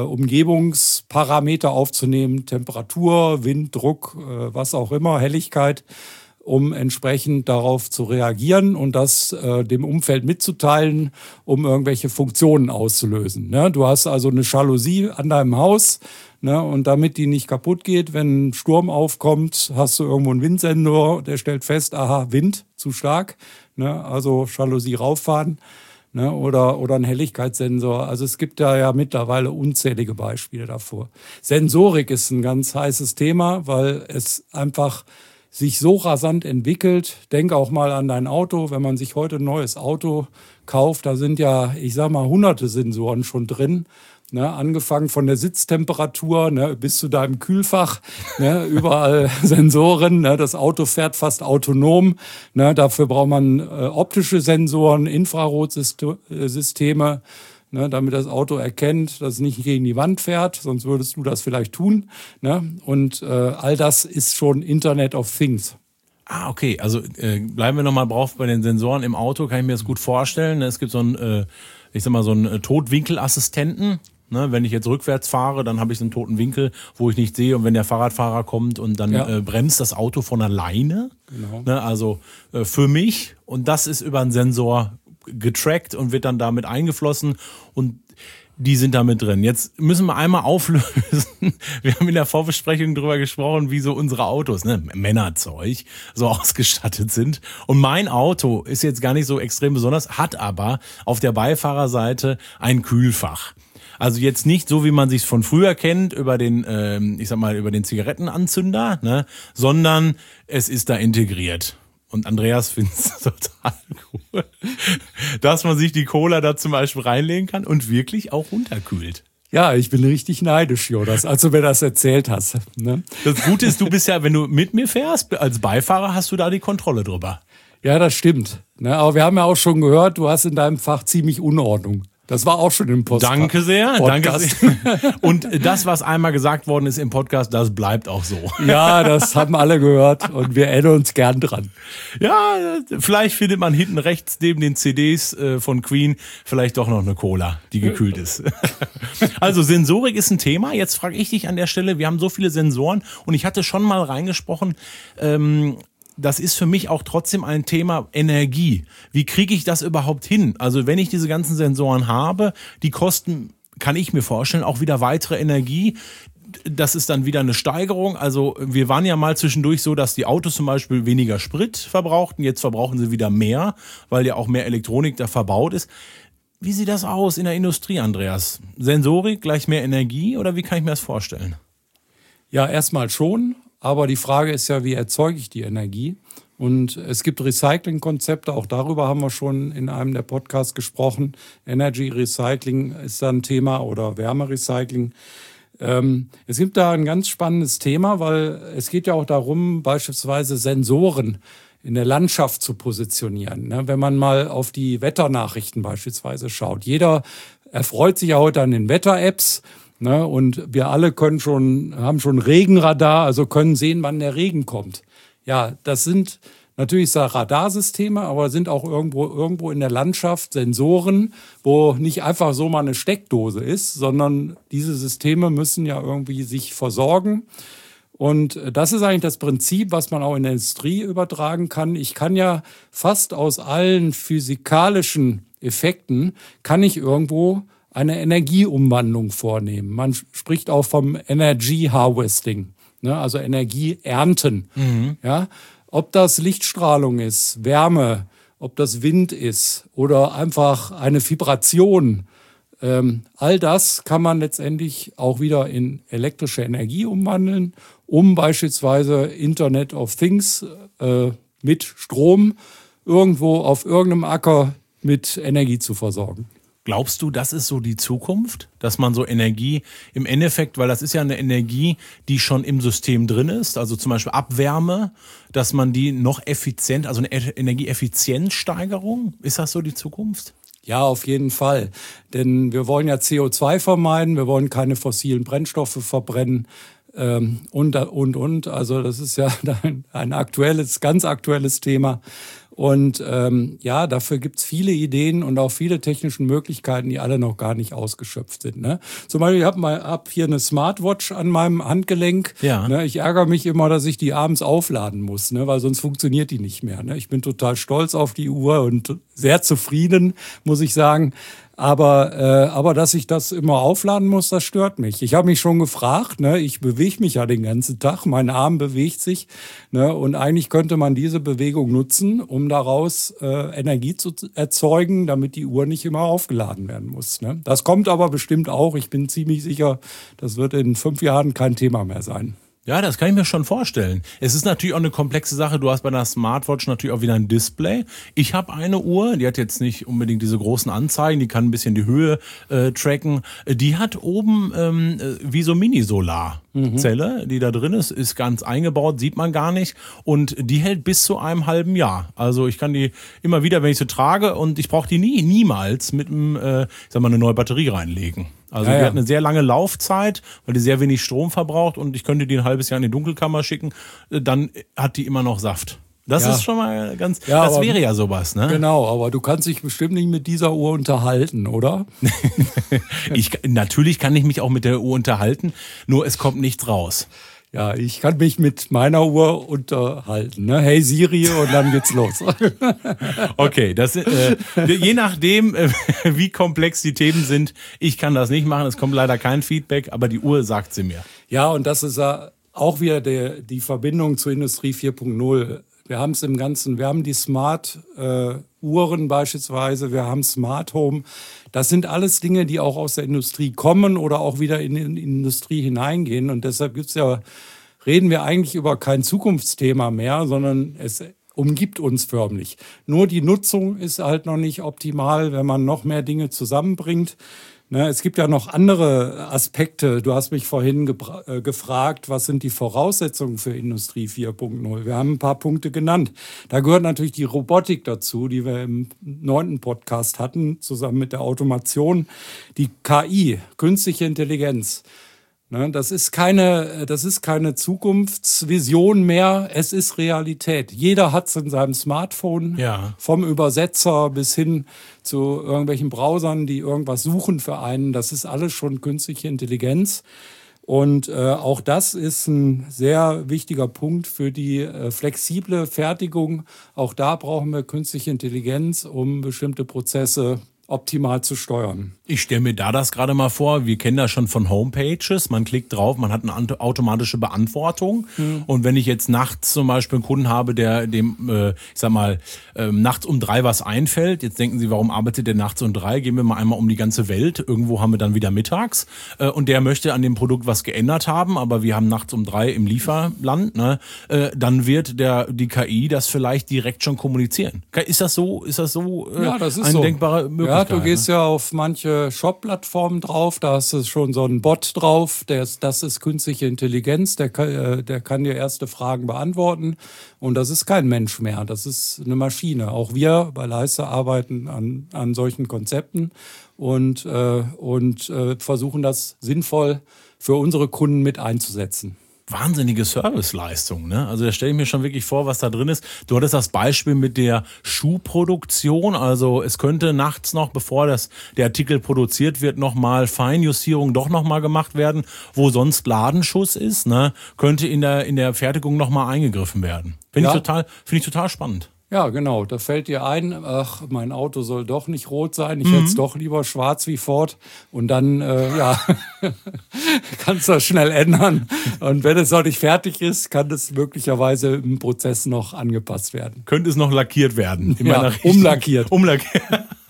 Umgebungsparameter aufzunehmen, Temperatur, Wind, Druck, was auch immer, Helligkeit, um entsprechend darauf zu reagieren und das dem Umfeld mitzuteilen, um irgendwelche Funktionen auszulösen. Ne? Du hast also eine Jalousie an deinem Haus, ne? Und damit die nicht kaputt geht, wenn ein Sturm aufkommt, hast du irgendwo einen Windsensor, der stellt fest, aha, Wind, zu stark, ne? Also Jalousie rauffahren. Ne, oder ein Helligkeitssensor. Also es gibt da ja mittlerweile unzählige Beispiele davor. Sensorik ist ein ganz heißes Thema, weil es einfach sich so rasant entwickelt. Denk auch mal an dein Auto. Wenn man sich heute ein neues Auto kauft, da sind ja, ich sag mal, hunderte Sensoren schon drin. Ne, angefangen von der Sitztemperatur, ne, bis zu deinem Kühlfach, ne, überall Sensoren. Ne, das Auto fährt fast autonom. Ne, dafür braucht man optische Sensoren, Infrarotsysteme, ne, damit das Auto erkennt, dass es nicht gegen die Wand fährt, sonst würdest du das vielleicht tun. Ne, und all das ist schon Internet of Things. Ah, okay. Also bleiben wir nochmal drauf bei den Sensoren im Auto, kann ich mir das gut vorstellen. Es gibt so einen, so einen Totwinkelassistenten. Ne, wenn ich jetzt rückwärts fahre, dann habe ich so einen toten Winkel, wo ich nicht sehe. Und wenn der Fahrradfahrer kommt und dann bremst das Auto von alleine. Genau. Ne, also für mich. Und das ist über einen Sensor getrackt und wird dann damit eingeflossen. Und die sind da mit drin. Jetzt müssen wir einmal auflösen. Wir haben in der Vorbesprechung drüber gesprochen, wie so unsere Autos, ne, Männerzeug, so ausgestattet sind. Und mein Auto ist jetzt gar nicht so extrem besonders, hat aber auf der Beifahrerseite ein Kühlfach. Also jetzt nicht so, wie man sich von früher kennt, über den, über den Zigarettenanzünder, ne, sondern es ist da integriert. Und Andreas findet es total cool, dass man sich die Cola da zum Beispiel reinlegen kann und wirklich auch runterkühlt. Ja, ich bin richtig neidisch, Jonas, als du mir das erzählt hast. Ne? Das Gute ist, du bist ja, wenn du mit mir fährst, als Beifahrer hast du da die Kontrolle drüber. Ja, das stimmt. Ne, aber wir haben ja auch schon gehört, du hast in deinem Fach ziemlich Unordnung. Das war auch schon im Podcast. Danke sehr, danke sehr. Und das, was einmal gesagt worden ist im Podcast, das bleibt auch so. Ja, das haben alle gehört und wir erinnern uns gern dran. Ja, vielleicht findet man hinten rechts neben den CDs von Queen vielleicht doch noch eine Cola, die gekühlt ist. Also Sensorik ist ein Thema. Jetzt frage ich dich an der Stelle, wir haben so viele Sensoren und ich hatte schon mal reingesprochen, das ist für mich auch trotzdem ein Thema Energie. Wie kriege ich das überhaupt hin? Also wenn ich diese ganzen Sensoren habe, die kosten, kann ich mir vorstellen, auch wieder weitere Energie. Das ist dann wieder eine Steigerung. Also wir waren ja mal zwischendurch so, dass die Autos zum Beispiel weniger Sprit verbrauchten. Jetzt verbrauchen sie wieder mehr, weil ja auch mehr Elektronik da verbaut ist. Wie sieht das aus in der Industrie, Andreas? Sensorik gleich mehr Energie oder wie kann ich mir das vorstellen? Ja, erstmal schon. Aber die Frage ist ja, wie erzeuge ich die Energie? Und es gibt Recycling-Konzepte, auch darüber haben wir schon in einem der Podcasts gesprochen. Energy Recycling ist da ein Thema oder Wärmerecycling. Es gibt da ein ganz spannendes Thema, weil es geht ja auch darum, beispielsweise Sensoren in der Landschaft zu positionieren. Ne? Wenn man mal auf die Wetternachrichten beispielsweise schaut. Jeder erfreut sich ja heute an den Wetter-Apps. Ne? Und wir alle haben schon Regenradar, also können sehen, wann der Regen kommt. Ja, das sind natürlich Radarsysteme, aber sind auch irgendwo in der Landschaft Sensoren, wo nicht einfach so mal eine Steckdose ist, sondern diese Systeme müssen ja irgendwie sich versorgen. Und das ist eigentlich das Prinzip, was man auch in der Industrie übertragen kann. Ich kann ja fast aus allen physikalischen Effekten, kann ich irgendwo eine Energieumwandlung vornehmen. Man spricht auch vom Energy Harvesting, ne? Also Energie ernten. Ja? Ob das Lichtstrahlung ist, Wärme, ob das Wind ist oder einfach eine Vibration, all das kann man letztendlich auch wieder in elektrische Energie umwandeln, um beispielsweise Internet of Things mit Strom irgendwo auf irgendeinem Acker mit Energie zu versorgen. Glaubst du, das ist so die Zukunft? Dass man so Energie im Endeffekt, weil das ist ja eine Energie, die schon im System drin ist, also zum Beispiel Abwärme, dass man die noch effizient, also eine Energieeffizienzsteigerung, ist das so die Zukunft? Ja, auf jeden Fall. Denn wir wollen ja CO2 vermeiden, wir wollen keine fossilen Brennstoffe verbrennen. Und. Also das ist ja ein ganz aktuelles Thema. Und ja, dafür gibt's viele Ideen und auch viele technische Möglichkeiten, die alle noch gar nicht ausgeschöpft sind. Ne? Zum Beispiel, ich hab hier eine Smartwatch an meinem Handgelenk. Ja. Ne? Ich ärgere mich immer, dass ich die abends aufladen muss, ne? Weil sonst funktioniert die nicht mehr. Ne? Ich bin total stolz auf die Uhr und sehr zufrieden, muss ich sagen. Aber dass ich das immer aufladen muss, das stört mich. Ich habe mich schon gefragt, ne, ich bewege mich ja den ganzen Tag, mein Arm bewegt sich, ne, und eigentlich könnte man diese Bewegung nutzen, um daraus Energie zu erzeugen, damit die Uhr nicht immer aufgeladen werden muss. Ne. Das kommt aber bestimmt auch. Ich bin ziemlich sicher, das wird in 5 Jahren kein Thema mehr sein. Ja, das kann ich mir schon vorstellen. Es ist natürlich auch eine komplexe Sache. Du hast bei der Smartwatch natürlich auch wieder ein Display. Ich habe eine Uhr, die hat jetzt nicht unbedingt diese großen Anzeigen, die kann ein bisschen die Höhe tracken. Die hat oben wie so Mini-Solar-Zelle, die da drin ist ganz eingebaut, sieht man gar nicht. Und die hält bis zu einem halben Jahr. Also ich kann die immer wieder, wenn ich sie trage, und ich brauche die niemals mit eine neue Batterie reinlegen. Also die hat eine sehr lange Laufzeit, weil die sehr wenig Strom verbraucht, und ich könnte die ein halbes Jahr in die Dunkelkammer schicken, dann hat die immer noch Saft. Das ist schon mal das wäre ja sowas, ne? Genau, aber du kannst dich bestimmt nicht mit dieser Uhr unterhalten, oder? Natürlich kann ich mich auch mit der Uhr unterhalten, nur es kommt nichts raus. Ja, ich kann mich mit meiner Uhr unterhalten, ne? Hey Siri, und dann geht's los. Okay, je nachdem, wie komplex die Themen sind, ich kann das nicht machen, es kommt leider kein Feedback, aber die Uhr sagt sie mir. Ja, und das ist auch wieder die Verbindung zur Industrie 4.0. Wir haben es im Ganzen, wir haben die Smart-Uhren beispielsweise, wir haben Smart Home. Das sind alles Dinge, die auch aus der Industrie kommen oder auch wieder in die Industrie hineingehen. Und deshalb reden wir eigentlich über kein Zukunftsthema mehr, sondern es umgibt uns förmlich. Nur die Nutzung ist halt noch nicht optimal, wenn man noch mehr Dinge zusammenbringt. Ne, es gibt ja noch andere Aspekte. Du hast mich vorhin gefragt, was sind die Voraussetzungen für Industrie 4.0? Wir haben ein paar Punkte genannt. Da gehört natürlich die Robotik dazu, die wir im 9. Podcast hatten, zusammen mit der Automation. Die KI, künstliche Intelligenz. Ne, das ist keine Zukunftsvision mehr, es ist Realität. Jeder hat es in seinem Smartphone, vom Übersetzer bis hin zu irgendwelchen Browsern, die irgendwas suchen für einen. Das ist alles schon künstliche Intelligenz. Und auch das ist ein sehr wichtiger Punkt für die flexible Fertigung. Auch da brauchen wir künstliche Intelligenz, um bestimmte Prozesse optimal zu steuern. Ich stelle mir das gerade mal vor, wir kennen das schon von Homepages, man klickt drauf, man hat eine automatische Beantwortung, und wenn ich jetzt nachts zum Beispiel einen Kunden habe, dem nachts um 3 was einfällt, jetzt denken Sie, warum arbeitet der nachts um 3, gehen wir mal einmal um die ganze Welt, irgendwo haben wir dann wieder mittags, und der möchte an dem Produkt was geändert haben, aber wir haben nachts um 3 im Lieferland, ne? Dann wird die KI das vielleicht direkt schon kommunizieren. Ist das so ja, das ist eine so. denkbare Möglichkeit? Ja, du gehst ja auf manche Shop-Plattformen drauf, da hast du schon so einen Bot drauf, das ist künstliche Intelligenz, der kann dir erste Fragen beantworten und das ist kein Mensch mehr, das ist eine Maschine. Auch wir bei Leister arbeiten an solchen Konzepten und versuchen das sinnvoll für unsere Kunden mit einzusetzen. Wahnsinnige Serviceleistung, ne? Also da stelle ich mir schon wirklich vor, was da drin ist. Du hattest das Beispiel mit der Schuhproduktion. Also es könnte nachts noch, bevor der Artikel produziert wird, nochmal Feinjustierung doch nochmal gemacht werden, wo sonst Ladenschuss ist, ne? Könnte in der Fertigung nochmal eingegriffen werden. Finde ich total spannend. Ja, genau. Da fällt dir ein, ach, mein Auto soll doch nicht rot sein. Ich hätte es doch lieber schwarz wie Ford. Und dann, kannst du das schnell ändern. Und wenn es noch nicht fertig ist, kann das möglicherweise im Prozess noch angepasst werden. Könnte es noch lackiert werden? Umlackiert. Umlackiert.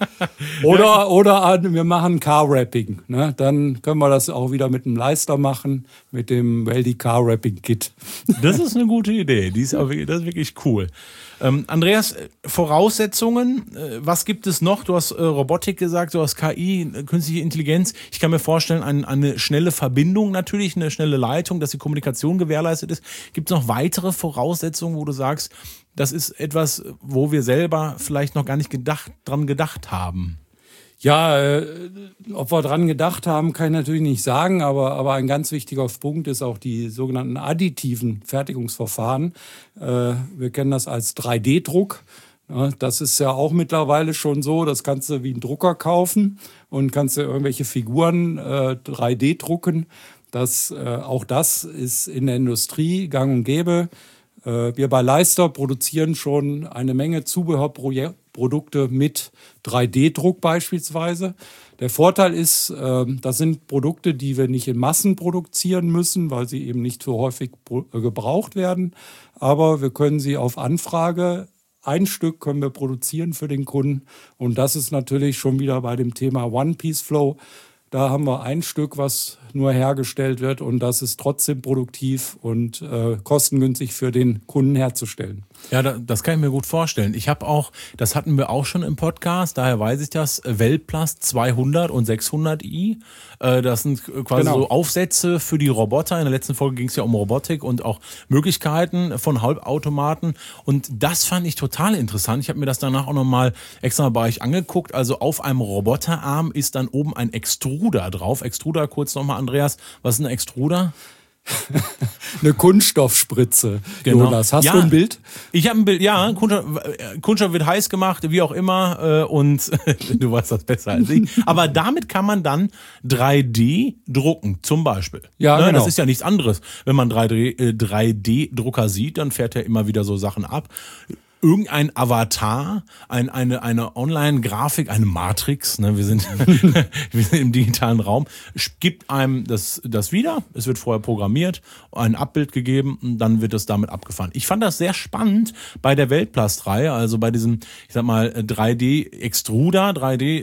Oder wir machen Car-Wrapping. Ne? Dann können wir das auch wieder mit einem Leister machen, mit dem Weldy Car-Wrapping-Kit. Das ist eine gute Idee. Das ist wirklich cool. Andreas, Voraussetzungen, was gibt es noch? Du hast Robotik gesagt, du hast KI, künstliche Intelligenz. Ich kann mir vorstellen, eine schnelle Verbindung natürlich, eine schnelle Leitung, dass die Kommunikation gewährleistet ist. Gibt es noch weitere Voraussetzungen, wo du sagst, das ist etwas, wo wir selber vielleicht noch gar nicht dran gedacht haben? Ja, ob wir dran gedacht haben, kann ich natürlich nicht sagen, aber ein ganz wichtiger Punkt ist auch die sogenannten additiven Fertigungsverfahren. Wir kennen das als 3D-Druck. Das ist ja auch mittlerweile schon so, das kannst du wie einen Drucker kaufen und kannst du irgendwelche Figuren 3D drucken. Auch das ist in der Industrie gang und gäbe. Wir bei Leister produzieren schon eine Menge Zubehörprodukte mit 3D-Druck beispielsweise. Der Vorteil ist, das sind Produkte, die wir nicht in Massen produzieren müssen, weil sie eben nicht so häufig gebraucht werden. Aber wir können sie auf Anfrage, ein Stück können wir produzieren für den Kunden. Und das ist natürlich schon wieder bei dem Thema One-Piece-Flow. Da haben wir ein Stück, was nur hergestellt wird und das ist trotzdem produktiv und kostengünstig für den Kunden herzustellen. Ja, das kann ich mir gut vorstellen. Das hatten wir auch schon im Podcast, daher weiß ich das, Weltplast 200 und 600i. Das sind quasi so Aufsätze für die Roboter. In der letzten Folge ging es ja um Robotik und auch Möglichkeiten von Halbautomaten. Und das fand ich total interessant. Ich habe mir das danach auch nochmal extra bei euch angeguckt. Also auf einem Roboterarm ist dann oben ein Extruder drauf. Extruder, kurz nochmal, Andreas. Was ist ein Extruder? Eine Kunststoffspritze. Genau. Jonas, hast du ein Bild? Ich habe ein Bild, ja. Kunststoff wird heiß gemacht, wie auch immer. Und du weißt das besser als ich. Aber damit kann man dann 3D drucken, zum Beispiel. Ja, ne? Genau. Das ist ja nichts anderes. Wenn man 3D-Drucker sieht, dann fährt er immer wieder so Sachen ab. Irgendein Avatar, eine Online-Grafik, eine Matrix, ne, wir sind im digitalen Raum, gibt einem das wieder, es wird vorher programmiert, ein Abbild gegeben und dann wird es damit abgefahren. Ich fand das sehr spannend bei der Weltplast-Reihe, also bei diesem, ich sag mal, 3D-Extruder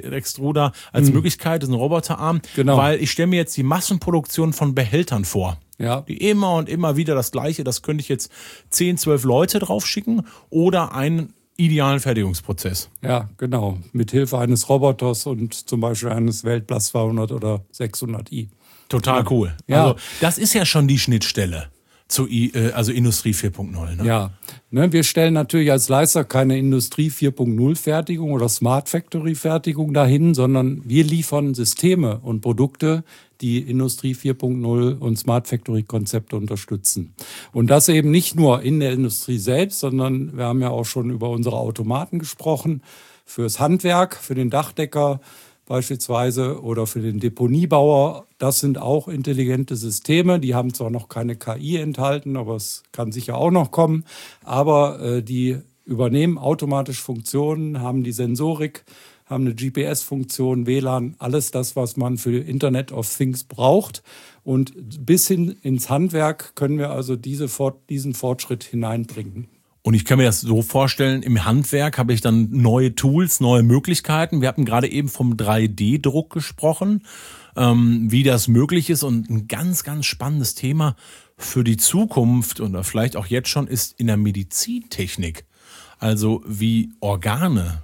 als Möglichkeit, das ist ein Roboterarm, weil ich stelle mir jetzt die Massenproduktion von Behältern vor. Ja. Die immer und immer wieder das Gleiche. Das könnte ich jetzt 10, 12 Leute drauf schicken oder einen idealen Fertigungsprozess. Ja, genau. Mit Hilfe eines Roboters und zum Beispiel eines Weltplast 200 oder 600i. Total cool. Ja. Also das ist ja schon die Schnittstelle zu also Industrie 4.0. Ne? Ja, wir stellen natürlich als Leister keine Industrie 4.0 Fertigung oder Smart Factory Fertigung dahin, sondern wir liefern Systeme und Produkte, die Industrie 4.0 und Smart Factory Konzepte unterstützen. Und das eben nicht nur in der Industrie selbst, sondern wir haben ja auch schon über unsere Automaten gesprochen, fürs Handwerk, für den Dachdecker beispielsweise oder für den Deponiebauer. Das sind auch intelligente Systeme. Die haben zwar noch keine KI enthalten, aber es kann sicher auch noch kommen. Aber die übernehmen automatisch Funktionen, haben die Sensorik, haben eine GPS-Funktion, WLAN, alles das, was man für Internet of Things braucht. Und bis hin ins Handwerk können wir also diesen Fortschritt hineinbringen. Und ich kann mir das so vorstellen, im Handwerk habe ich dann neue Tools, neue Möglichkeiten. Wir hatten gerade eben vom 3D-Druck gesprochen, wie das möglich ist. Und ein ganz, ganz spannendes Thema für die Zukunft oder vielleicht auch jetzt schon ist in der Medizintechnik. Also wie Organe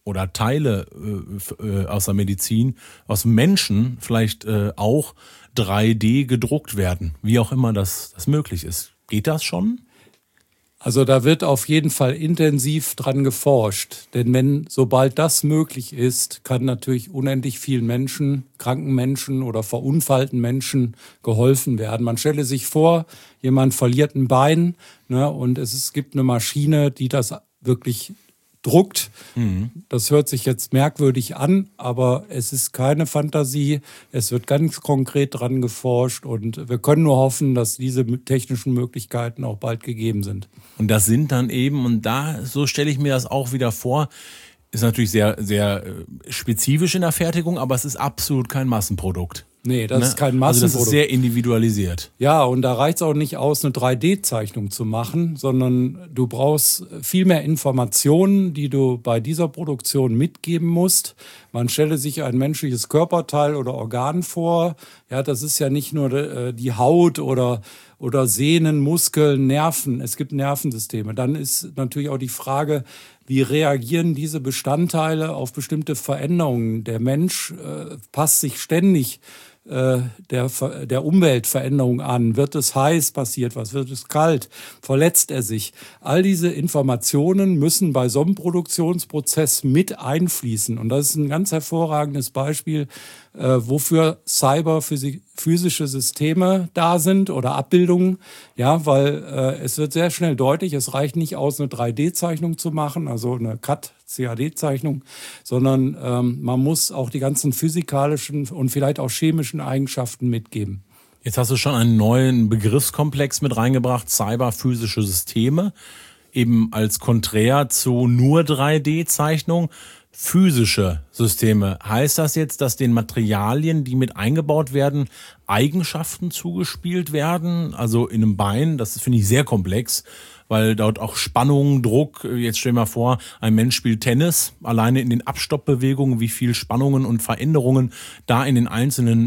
oder Teile aus der Medizin, aus Menschen vielleicht auch 3D gedruckt werden, wie auch immer das möglich ist. Geht das schon? Also da wird auf jeden Fall intensiv dran geforscht. Denn sobald das möglich ist, kann natürlich unendlich vielen Menschen, kranken Menschen oder verunfallten Menschen geholfen werden. Man stelle sich vor, jemand verliert ein Bein, ne, und es gibt eine Maschine, die das wirklich druckt. Das hört sich jetzt merkwürdig an, aber es ist keine Fantasie. Es wird ganz konkret dran geforscht und wir können nur hoffen, dass diese technischen Möglichkeiten auch bald gegeben sind. Und das sind dann eben, und so stelle ich mir das auch wieder vor, ist natürlich sehr, sehr spezifisch in der Fertigung, aber es ist absolut kein Massenprodukt. Nee, das ist kein Massenprodukt. Also das ist sehr individualisiert. Ja, und da reicht es auch nicht aus, eine 3D-Zeichnung zu machen, sondern du brauchst viel mehr Informationen, die du bei dieser Produktion mitgeben musst. Man stelle sich ein menschliches Körperteil oder Organ vor. Ja, das ist ja nicht nur die Haut oder Sehnen, Muskeln, Nerven. Es gibt Nervensysteme. Dann ist natürlich auch die Frage, wie reagieren diese Bestandteile auf bestimmte Veränderungen? Der Mensch passt sich ständig der Umweltveränderung an. Wird es heiß, passiert was? Wird es kalt? Verletzt er sich? All diese Informationen müssen bei so einem Produktionsprozess mit einfließen. Und das ist ein ganz hervorragendes Beispiel, wofür cyberphysische Systeme da sind oder Abbildungen. Ja, weil es wird sehr schnell deutlich, es reicht nicht aus, eine 3D-Zeichnung zu machen, also eine CAD-CAD-Zeichnung, sondern man muss auch die ganzen physikalischen und vielleicht auch chemischen Eigenschaften mitgeben. Jetzt hast du schon einen neuen Begriffskomplex mit reingebracht, cyberphysische Systeme, eben als Konträr zu nur 3D-Zeichnung. Physische Systeme. Heißt das jetzt, dass den Materialien, die mit eingebaut werden, Eigenschaften zugespielt werden? Also in einem Bein, das finde ich sehr komplex, weil dort auch Spannung, Druck, jetzt stell dir mal vor, ein Mensch spielt Tennis, alleine in den Abstoppbewegungen, wie viel Spannungen und Veränderungen da in den einzelnen,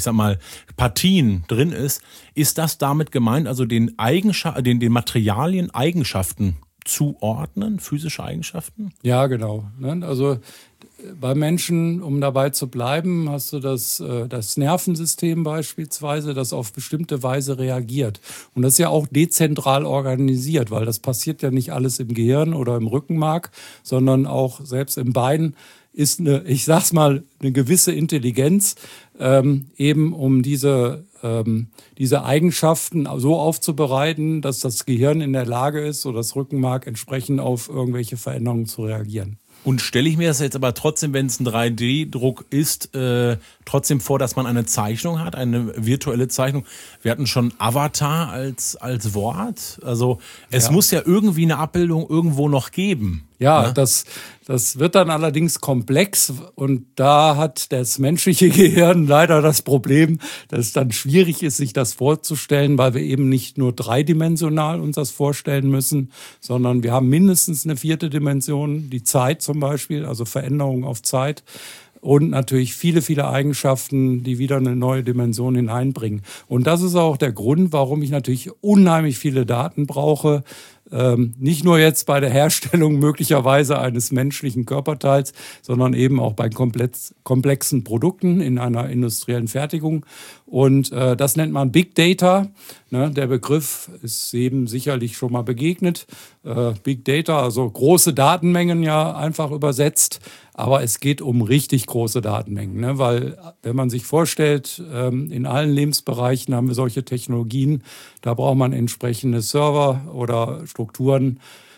Partien drin ist. Ist das damit gemeint, also den Materialien Eigenschaften zuordnen, physische Eigenschaften? Ja, genau. Also bei Menschen, um dabei zu bleiben, hast du das Nervensystem beispielsweise, das auf bestimmte Weise reagiert. Und das ist ja auch dezentral organisiert, weil das passiert ja nicht alles im Gehirn oder im Rückenmark, sondern auch selbst im Bein ist eine gewisse Intelligenz, eben um diese Eigenschaften so aufzubereiten, dass das Gehirn in der Lage ist oder das Rückenmark entsprechend auf irgendwelche Veränderungen zu reagieren. Und stelle ich mir das jetzt aber trotzdem, wenn es ein 3D-Druck ist, trotzdem vor, dass man eine Zeichnung hat, eine virtuelle Zeichnung. Wir hatten schon Avatar als Wort. Also es muss ja irgendwie eine Abbildung irgendwo noch geben. Ja, das wird dann allerdings komplex und da hat das menschliche Gehirn leider das Problem, dass es dann schwierig ist, sich das vorzustellen, weil wir eben nicht nur dreidimensional uns das vorstellen müssen, sondern wir haben mindestens eine 4. Dimension, die Zeit zum Beispiel, also Veränderungen auf Zeit. Und natürlich viele, viele Eigenschaften, die wieder eine neue Dimension hineinbringen. Und das ist auch der Grund, warum ich natürlich unheimlich viele Daten brauche. Nicht nur jetzt bei der Herstellung möglicherweise eines menschlichen Körperteils, sondern eben auch bei komplexen Produkten in einer industriellen Fertigung. Und das nennt man Big Data. Ne, der Begriff ist eben sicherlich schon mal begegnet. Big Data, also große Datenmengen ja einfach übersetzt. Aber es geht um richtig große Datenmengen, ne? Weil wenn man sich vorstellt, in allen Lebensbereichen haben wir solche Technologien, da braucht man entsprechende Server oder Strukturen,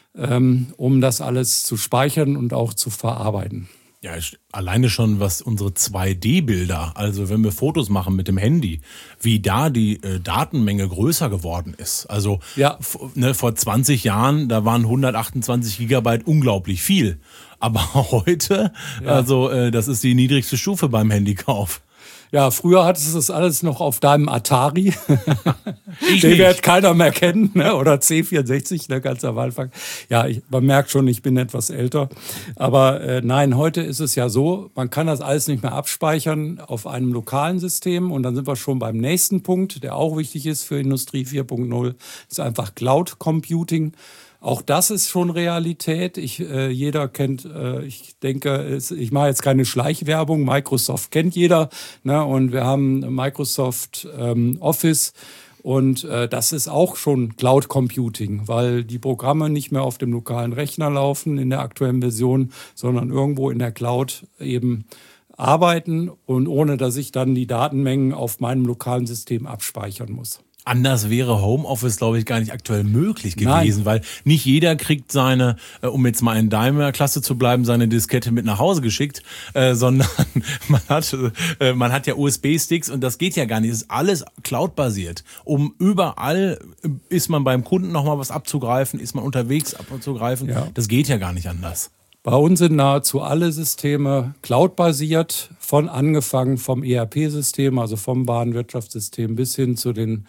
um das alles zu speichern und auch zu verarbeiten. Ja, alleine schon, was unsere 2D-Bilder, also wenn wir Fotos machen mit dem Handy, wie da die Datenmenge größer geworden ist. Also ja. Vor 20 Jahren, da waren 128 Gigabyte unglaublich viel. Aber heute, das ist die niedrigste Stufe beim Handykauf. Ja, früher hattest du das alles noch auf deinem Atari. Den wird keiner mehr kennen, ne? Oder C64, ne? Ganz am Anfang. Ja, man merkt schon, ich bin etwas älter. Aber nein, heute ist es ja so, man kann das alles nicht mehr abspeichern auf einem lokalen System. Und dann sind wir schon beim nächsten Punkt, der auch wichtig ist für Industrie 4.0, ist einfach Cloud Computing. Auch das ist schon Realität. Jeder kennt, ich denke, ich mache jetzt keine Schleichwerbung. Microsoft kennt jeder, ne? Und wir haben Microsoft Office. Und das ist auch schon Cloud Computing, weil die Programme nicht mehr auf dem lokalen Rechner laufen in der aktuellen Version, sondern irgendwo in der Cloud eben arbeiten und ohne, dass ich dann die Datenmengen auf meinem lokalen System abspeichern muss. Anders wäre Homeoffice, glaube ich, gar nicht aktuell möglich gewesen, weil nicht jeder kriegt seine, um jetzt mal in Daimler-Klasse zu bleiben, seine Diskette mit nach Hause geschickt, sondern man hat ja USB-Sticks und das geht ja gar nicht. Das ist alles Cloud-basiert. Überall ist man beim Kunden nochmal was abzugreifen, ist man unterwegs abzugreifen. Ja. Das geht ja gar nicht anders. Bei uns sind nahezu alle Systeme Cloud-basiert, angefangen vom ERP-System, also vom Warenwirtschaftssystem bis hin zu den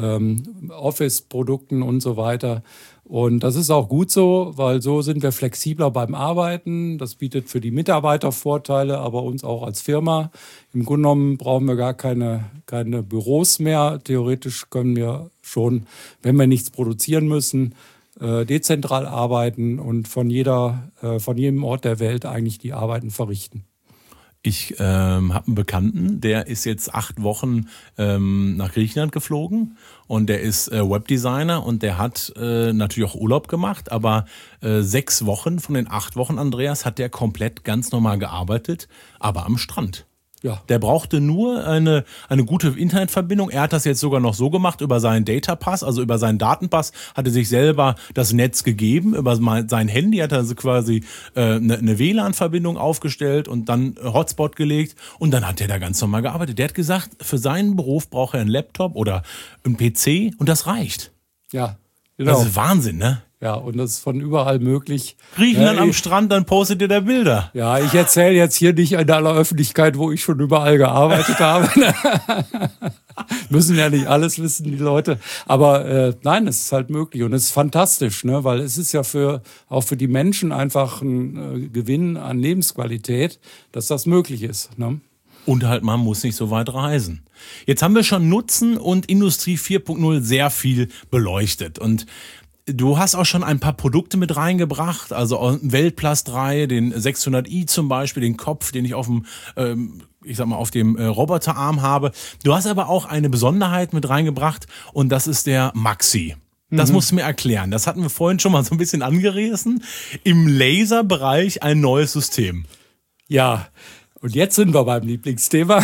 Office-Produkten und so weiter. Und das ist auch gut so, weil so sind wir flexibler beim Arbeiten. Das bietet für die Mitarbeiter Vorteile, aber uns auch als Firma. Im Grunde genommen brauchen wir gar keine Büros mehr. Theoretisch können wir schon, wenn wir nichts produzieren müssen, dezentral arbeiten und von jedem Ort der Welt eigentlich die Arbeiten verrichten. Ich habe einen Bekannten, der ist jetzt 8 Wochen nach Griechenland geflogen und der ist Webdesigner und der hat natürlich auch Urlaub gemacht, aber 6 Wochen von den 8 Wochen, Andreas, hat der komplett ganz normal gearbeitet, aber am Strand. Ja. Der brauchte nur eine gute Internetverbindung. Er hat das jetzt sogar noch so gemacht über seinen Datapass, also über seinen Datenpass, hat er sich selber das Netz gegeben. Über sein Handy hat er also quasi eine WLAN-Verbindung aufgestellt und dann Hotspot gelegt und dann hat er da ganz normal gearbeitet. Der hat gesagt, für seinen Beruf braucht er einen Laptop oder einen PC und das reicht. Ja, genau. Das ist Wahnsinn, ne? Ja, und das ist von überall möglich. Griechenland am Strand, dann postet ihr da Bilder. Ja, ich erzähle jetzt hier nicht in aller Öffentlichkeit, wo ich schon überall gearbeitet habe. Müssen ja nicht alles wissen, die Leute. Aber nein, es ist halt möglich und es ist fantastisch, ne? Weil es ist ja auch für die Menschen einfach ein Gewinn an Lebensqualität, dass das möglich ist, ne? Und halt, man muss nicht so weit reisen. Jetzt haben wir schon Nutzen und Industrie 4.0 sehr viel beleuchtet und du hast auch schon ein paar Produkte mit reingebracht, also Weltplast-Reihe, den 600i zum Beispiel, den Kopf, den ich auf dem Roboterarm habe. Du hast aber auch eine Besonderheit mit reingebracht und das ist der Maxi. Das musst du mir erklären. Das hatten wir vorhin schon mal so ein bisschen angerissen. Im Laserbereich ein neues System. Ja, und jetzt sind wir beim Lieblingsthema.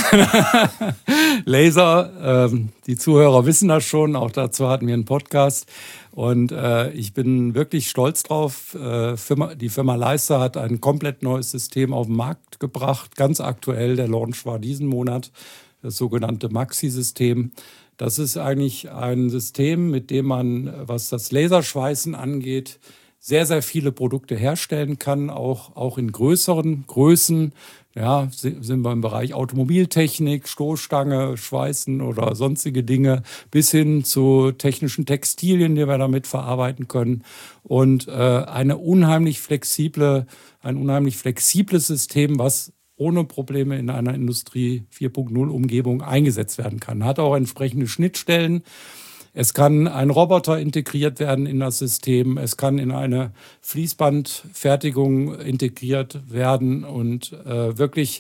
Laser, die Zuhörer wissen das schon, auch dazu hatten wir einen Podcast. Und ich bin wirklich stolz drauf. Die Firma Leister hat ein komplett neues System auf den Markt gebracht. Ganz aktuell, der Launch war diesen Monat, das sogenannte Maxi-System. Das ist eigentlich ein System, mit dem man, was das Laserschweißen angeht, sehr, sehr viele Produkte herstellen kann, auch in größeren Größen. Ja, sind wir im Bereich Automobiltechnik, Stoßstange, Schweißen oder sonstige Dinge, bis hin zu technischen Textilien, die wir damit verarbeiten können. Und ein unheimlich flexibles System, was ohne Probleme in einer Industrie 4.0 Umgebung eingesetzt werden kann. Hat auch entsprechende Schnittstellen. Es kann ein Roboter integriert werden in das System. Es kann in eine Fließbandfertigung integriert werden. Und wirklich,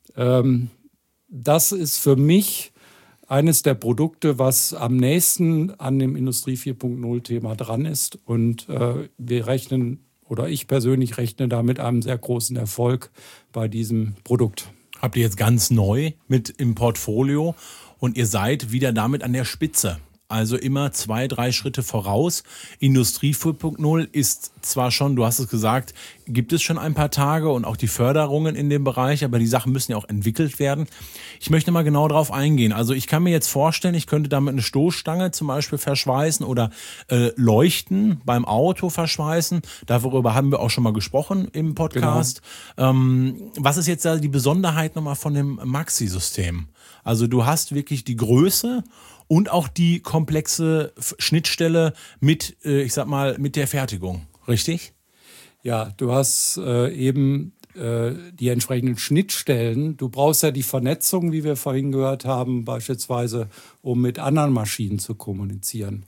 das ist für mich eines der Produkte, was am nächsten an dem Industrie 4.0 Thema dran ist. Und ich persönlich rechne da mit einem sehr großen Erfolg bei diesem Produkt. Habt ihr jetzt ganz neu mit im Portfolio und ihr seid wieder damit an der Spitze. Also immer 2, 3 Schritte voraus. Industrie 4.0 ist zwar schon, du hast es gesagt, gibt es schon ein paar Tage und auch die Förderungen in dem Bereich, aber die Sachen müssen ja auch entwickelt werden. Ich möchte mal genau darauf eingehen. Also ich kann mir jetzt vorstellen, ich könnte damit eine Stoßstange zum Beispiel verschweißen oder Leuchten beim Auto verschweißen. Darüber haben wir auch schon mal gesprochen im Podcast. Genau. Was ist jetzt da die Besonderheit nochmal von dem Maxi-System? Also du hast wirklich die Größe und auch die komplexe Schnittstelle mit, mit der Fertigung, richtig? Ja, du hast eben die entsprechenden Schnittstellen. Du brauchst ja die Vernetzung, wie wir vorhin gehört haben, beispielsweise, um mit anderen Maschinen zu kommunizieren.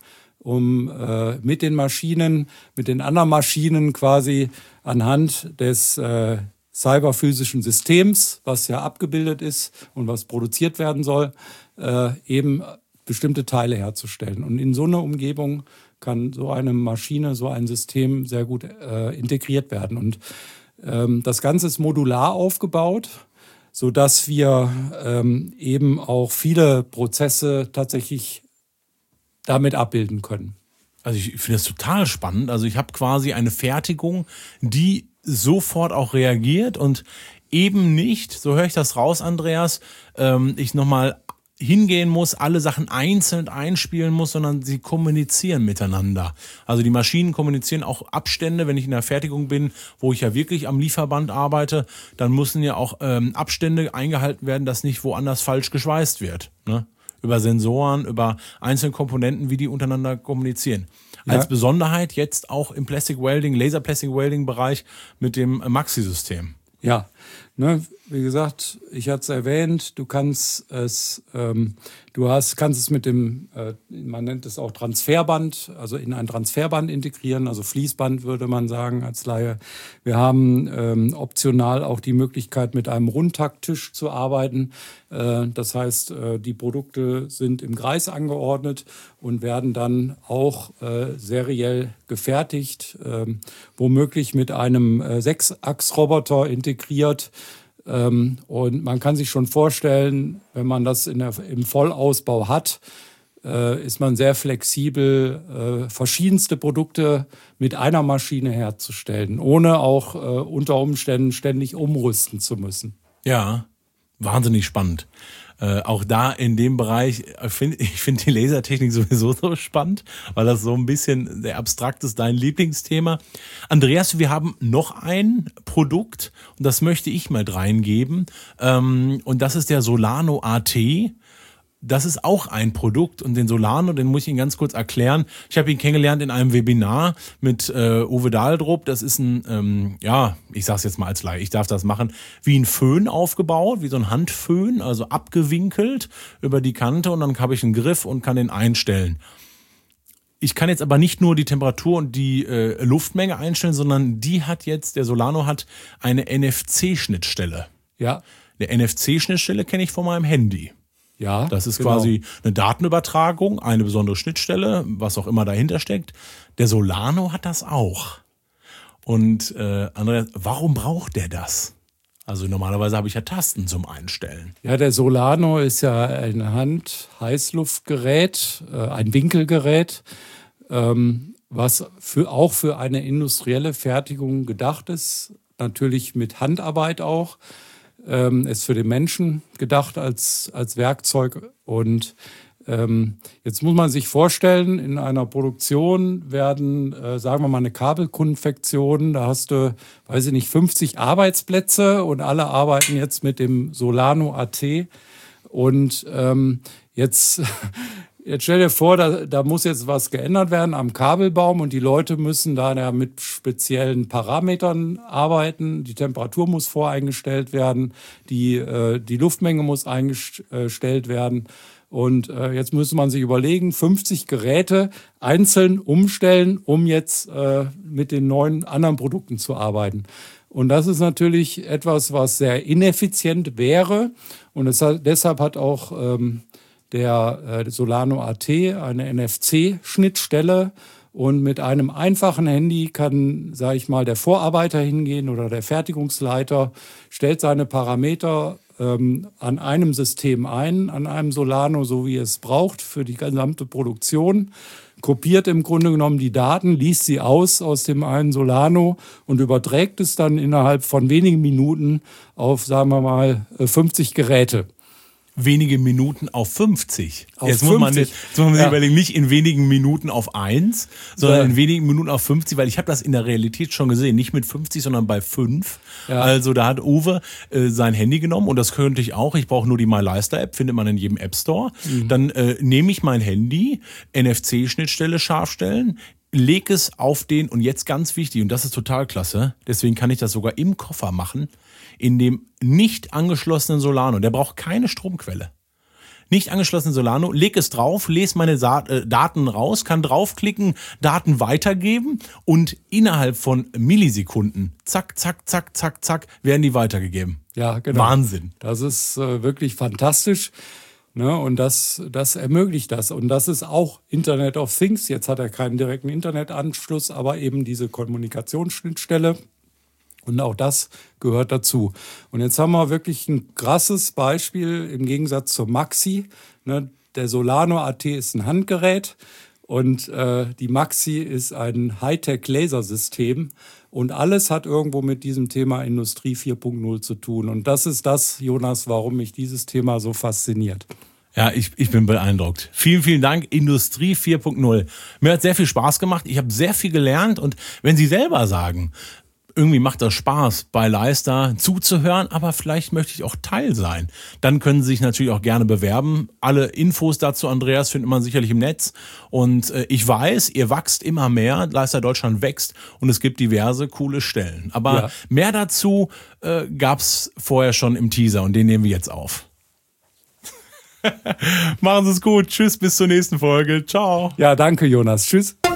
um mit den Maschinen, mit den anderen Maschinen quasi anhand des cyberphysischen Systems, was ja abgebildet ist und was produziert werden soll, eben bestimmte Teile herzustellen. Und in so einer Umgebung kann so eine Maschine, so ein System sehr gut integriert werden. Und das Ganze ist modular aufgebaut, sodass wir eben auch viele Prozesse tatsächlich damit abbilden können. Also ich finde das total spannend. Also ich habe quasi eine Fertigung, die sofort auch reagiert und eben nicht, so höre ich das raus, Andreas, ich nochmal hingehen muss, alle Sachen einzeln einspielen muss, sondern sie kommunizieren miteinander. Also die Maschinen kommunizieren auch Abstände, wenn ich in der Fertigung bin, wo ich ja wirklich am Lieferband arbeite, dann müssen ja auch Abstände eingehalten werden, dass nicht woanders falsch geschweißt wird, ne? Über Sensoren, über einzelne Komponenten, wie die untereinander kommunizieren. Ja. Als Besonderheit jetzt auch im Plastic Welding, Laser Plastic Welding Bereich mit dem Maxi-System. Ja, ne, wie gesagt, ich hatte es erwähnt, du kannst es, kannst es mit dem, man nennt es auch Transferband, also in ein Transferband integrieren, also Fließband würde man sagen als Laie. Wir haben optional auch die Möglichkeit, mit einem Rundtakttisch zu arbeiten. Das heißt, die Produkte sind im Kreis angeordnet und werden dann auch seriell gefertigt, womöglich mit einem 6-Achs-Roboter integriert. Und man kann sich schon vorstellen, wenn man das im Vollausbau hat, ist man sehr flexibel, verschiedenste Produkte mit einer Maschine herzustellen, ohne auch unter Umständen ständig umrüsten zu müssen. Ja, wahnsinnig spannend. Auch da in dem Bereich, ich finde die Lasertechnik sowieso so spannend, weil das so ein bisschen sehr abstrakt ist, dein Lieblingsthema. Andreas, wir haben noch ein Produkt und das möchte ich mal reingeben. Und das ist der Solano AT. Das ist auch ein Produkt und den Solano, den muss ich Ihnen ganz kurz erklären. Ich habe ihn kennengelernt in einem Webinar mit Uwe Dahldrup. Das ist ein, ich sage es jetzt mal als Laie, ich darf das machen, wie ein Föhn aufgebaut, wie so ein Handföhn, also abgewinkelt über die Kante und dann habe ich einen Griff und kann den einstellen. Ich kann jetzt aber nicht nur die Temperatur und die Luftmenge einstellen, sondern der Solano hat eine NFC-Schnittstelle. Ja. Eine NFC-Schnittstelle kenne ich von meinem Handy. Ja, das ist quasi eine Datenübertragung, eine besondere Schnittstelle, was auch immer dahinter steckt. Der Solano hat das auch. Und Andreas, warum braucht der das? Also normalerweise habe ich ja Tasten zum Einstellen. Ja, der Solano ist ja ein Hand-Heißluftgerät, ein Winkelgerät, was auch für eine industrielle Fertigung gedacht ist. Natürlich mit Handarbeit auch. Ist für den Menschen gedacht als Werkzeug. Und jetzt muss man sich vorstellen, in einer Produktion werden, sagen wir mal, eine Kabelkonfektion, da hast du, 50 Arbeitsplätze und alle arbeiten jetzt mit dem Solano AT. Und jetzt stell dir vor, da muss jetzt was geändert werden am Kabelbaum und die Leute müssen da mit speziellen Parametern arbeiten. Die Temperatur muss voreingestellt werden, die Luftmenge muss eingestellt werden. Und jetzt müsste man sich überlegen, 50 Geräte einzeln umstellen, um jetzt mit den neuen anderen Produkten zu arbeiten. Und das ist natürlich etwas, was sehr ineffizient wäre. Und deshalb hat auch der Solano AT eine NFC-Schnittstelle und mit einem einfachen Handy kann, sage ich mal, der Vorarbeiter hingehen oder der Fertigungsleiter, stellt seine Parameter an einem System ein, an einem Solano, so wie es braucht für die gesamte Produktion, kopiert im Grunde genommen die Daten, liest sie aus dem einen Solano und überträgt es dann innerhalb von wenigen Minuten auf, sagen wir mal, 50 Geräte. Wenige Minuten auf 50. Jetzt muss man sich überlegen, nicht in wenigen Minuten auf 1, sondern in wenigen Minuten auf 50, weil ich habe das in der Realität schon gesehen, nicht mit 50, sondern bei 5. Ja. Also da hat Uwe sein Handy genommen und das könnte ich auch. Ich brauche nur die MyLeister-App, findet man in jedem App Store. Mhm. Dann nehme ich mein Handy, NFC-Schnittstelle scharf stellen, leg es auf den, und jetzt ganz wichtig, und das ist total klasse, deswegen kann ich das sogar im Koffer machen, in dem nicht angeschlossenen Solano. Der braucht keine Stromquelle. nicht angeschlossen Solano, leg es drauf, lese meine Daten raus, kann draufklicken, Daten weitergeben und innerhalb von Millisekunden, zack, zack, zack, zack, zack, werden die weitergegeben. Ja, genau. Wahnsinn. Das ist wirklich fantastisch. Ne? Und das ermöglicht das. Und das ist auch Internet of Things. Jetzt hat er keinen direkten Internetanschluss, aber eben diese Kommunikationsschnittstelle. Und auch das gehört dazu. Und jetzt haben wir wirklich ein krasses Beispiel im Gegensatz zur Maxi. Ne? Der Solano AT ist ein Handgerät und die Maxi ist ein Hightech-Lasersystem. Und alles hat irgendwo mit diesem Thema Industrie 4.0 zu tun. Und das ist das, Jonas, warum mich dieses Thema so fasziniert. Ja, ich bin beeindruckt. Vielen, vielen Dank, Industrie 4.0. Mir hat sehr viel Spaß gemacht. Ich habe sehr viel gelernt. Und wenn Sie selber sagen, irgendwie macht das Spaß, bei Leister zuzuhören, aber vielleicht möchte ich auch Teil sein. Dann können Sie sich natürlich auch gerne bewerben. Alle Infos dazu, Andreas, findet man sicherlich im Netz. Und ich weiß, ihr wachst immer mehr, Leister Deutschland wächst und es gibt diverse coole Stellen. Aber mehr dazu gab's vorher schon im Teaser und den nehmen wir jetzt auf. Machen Sie es gut. Tschüss, bis zur nächsten Folge. Ciao. Ja, danke, Jonas. Tschüss.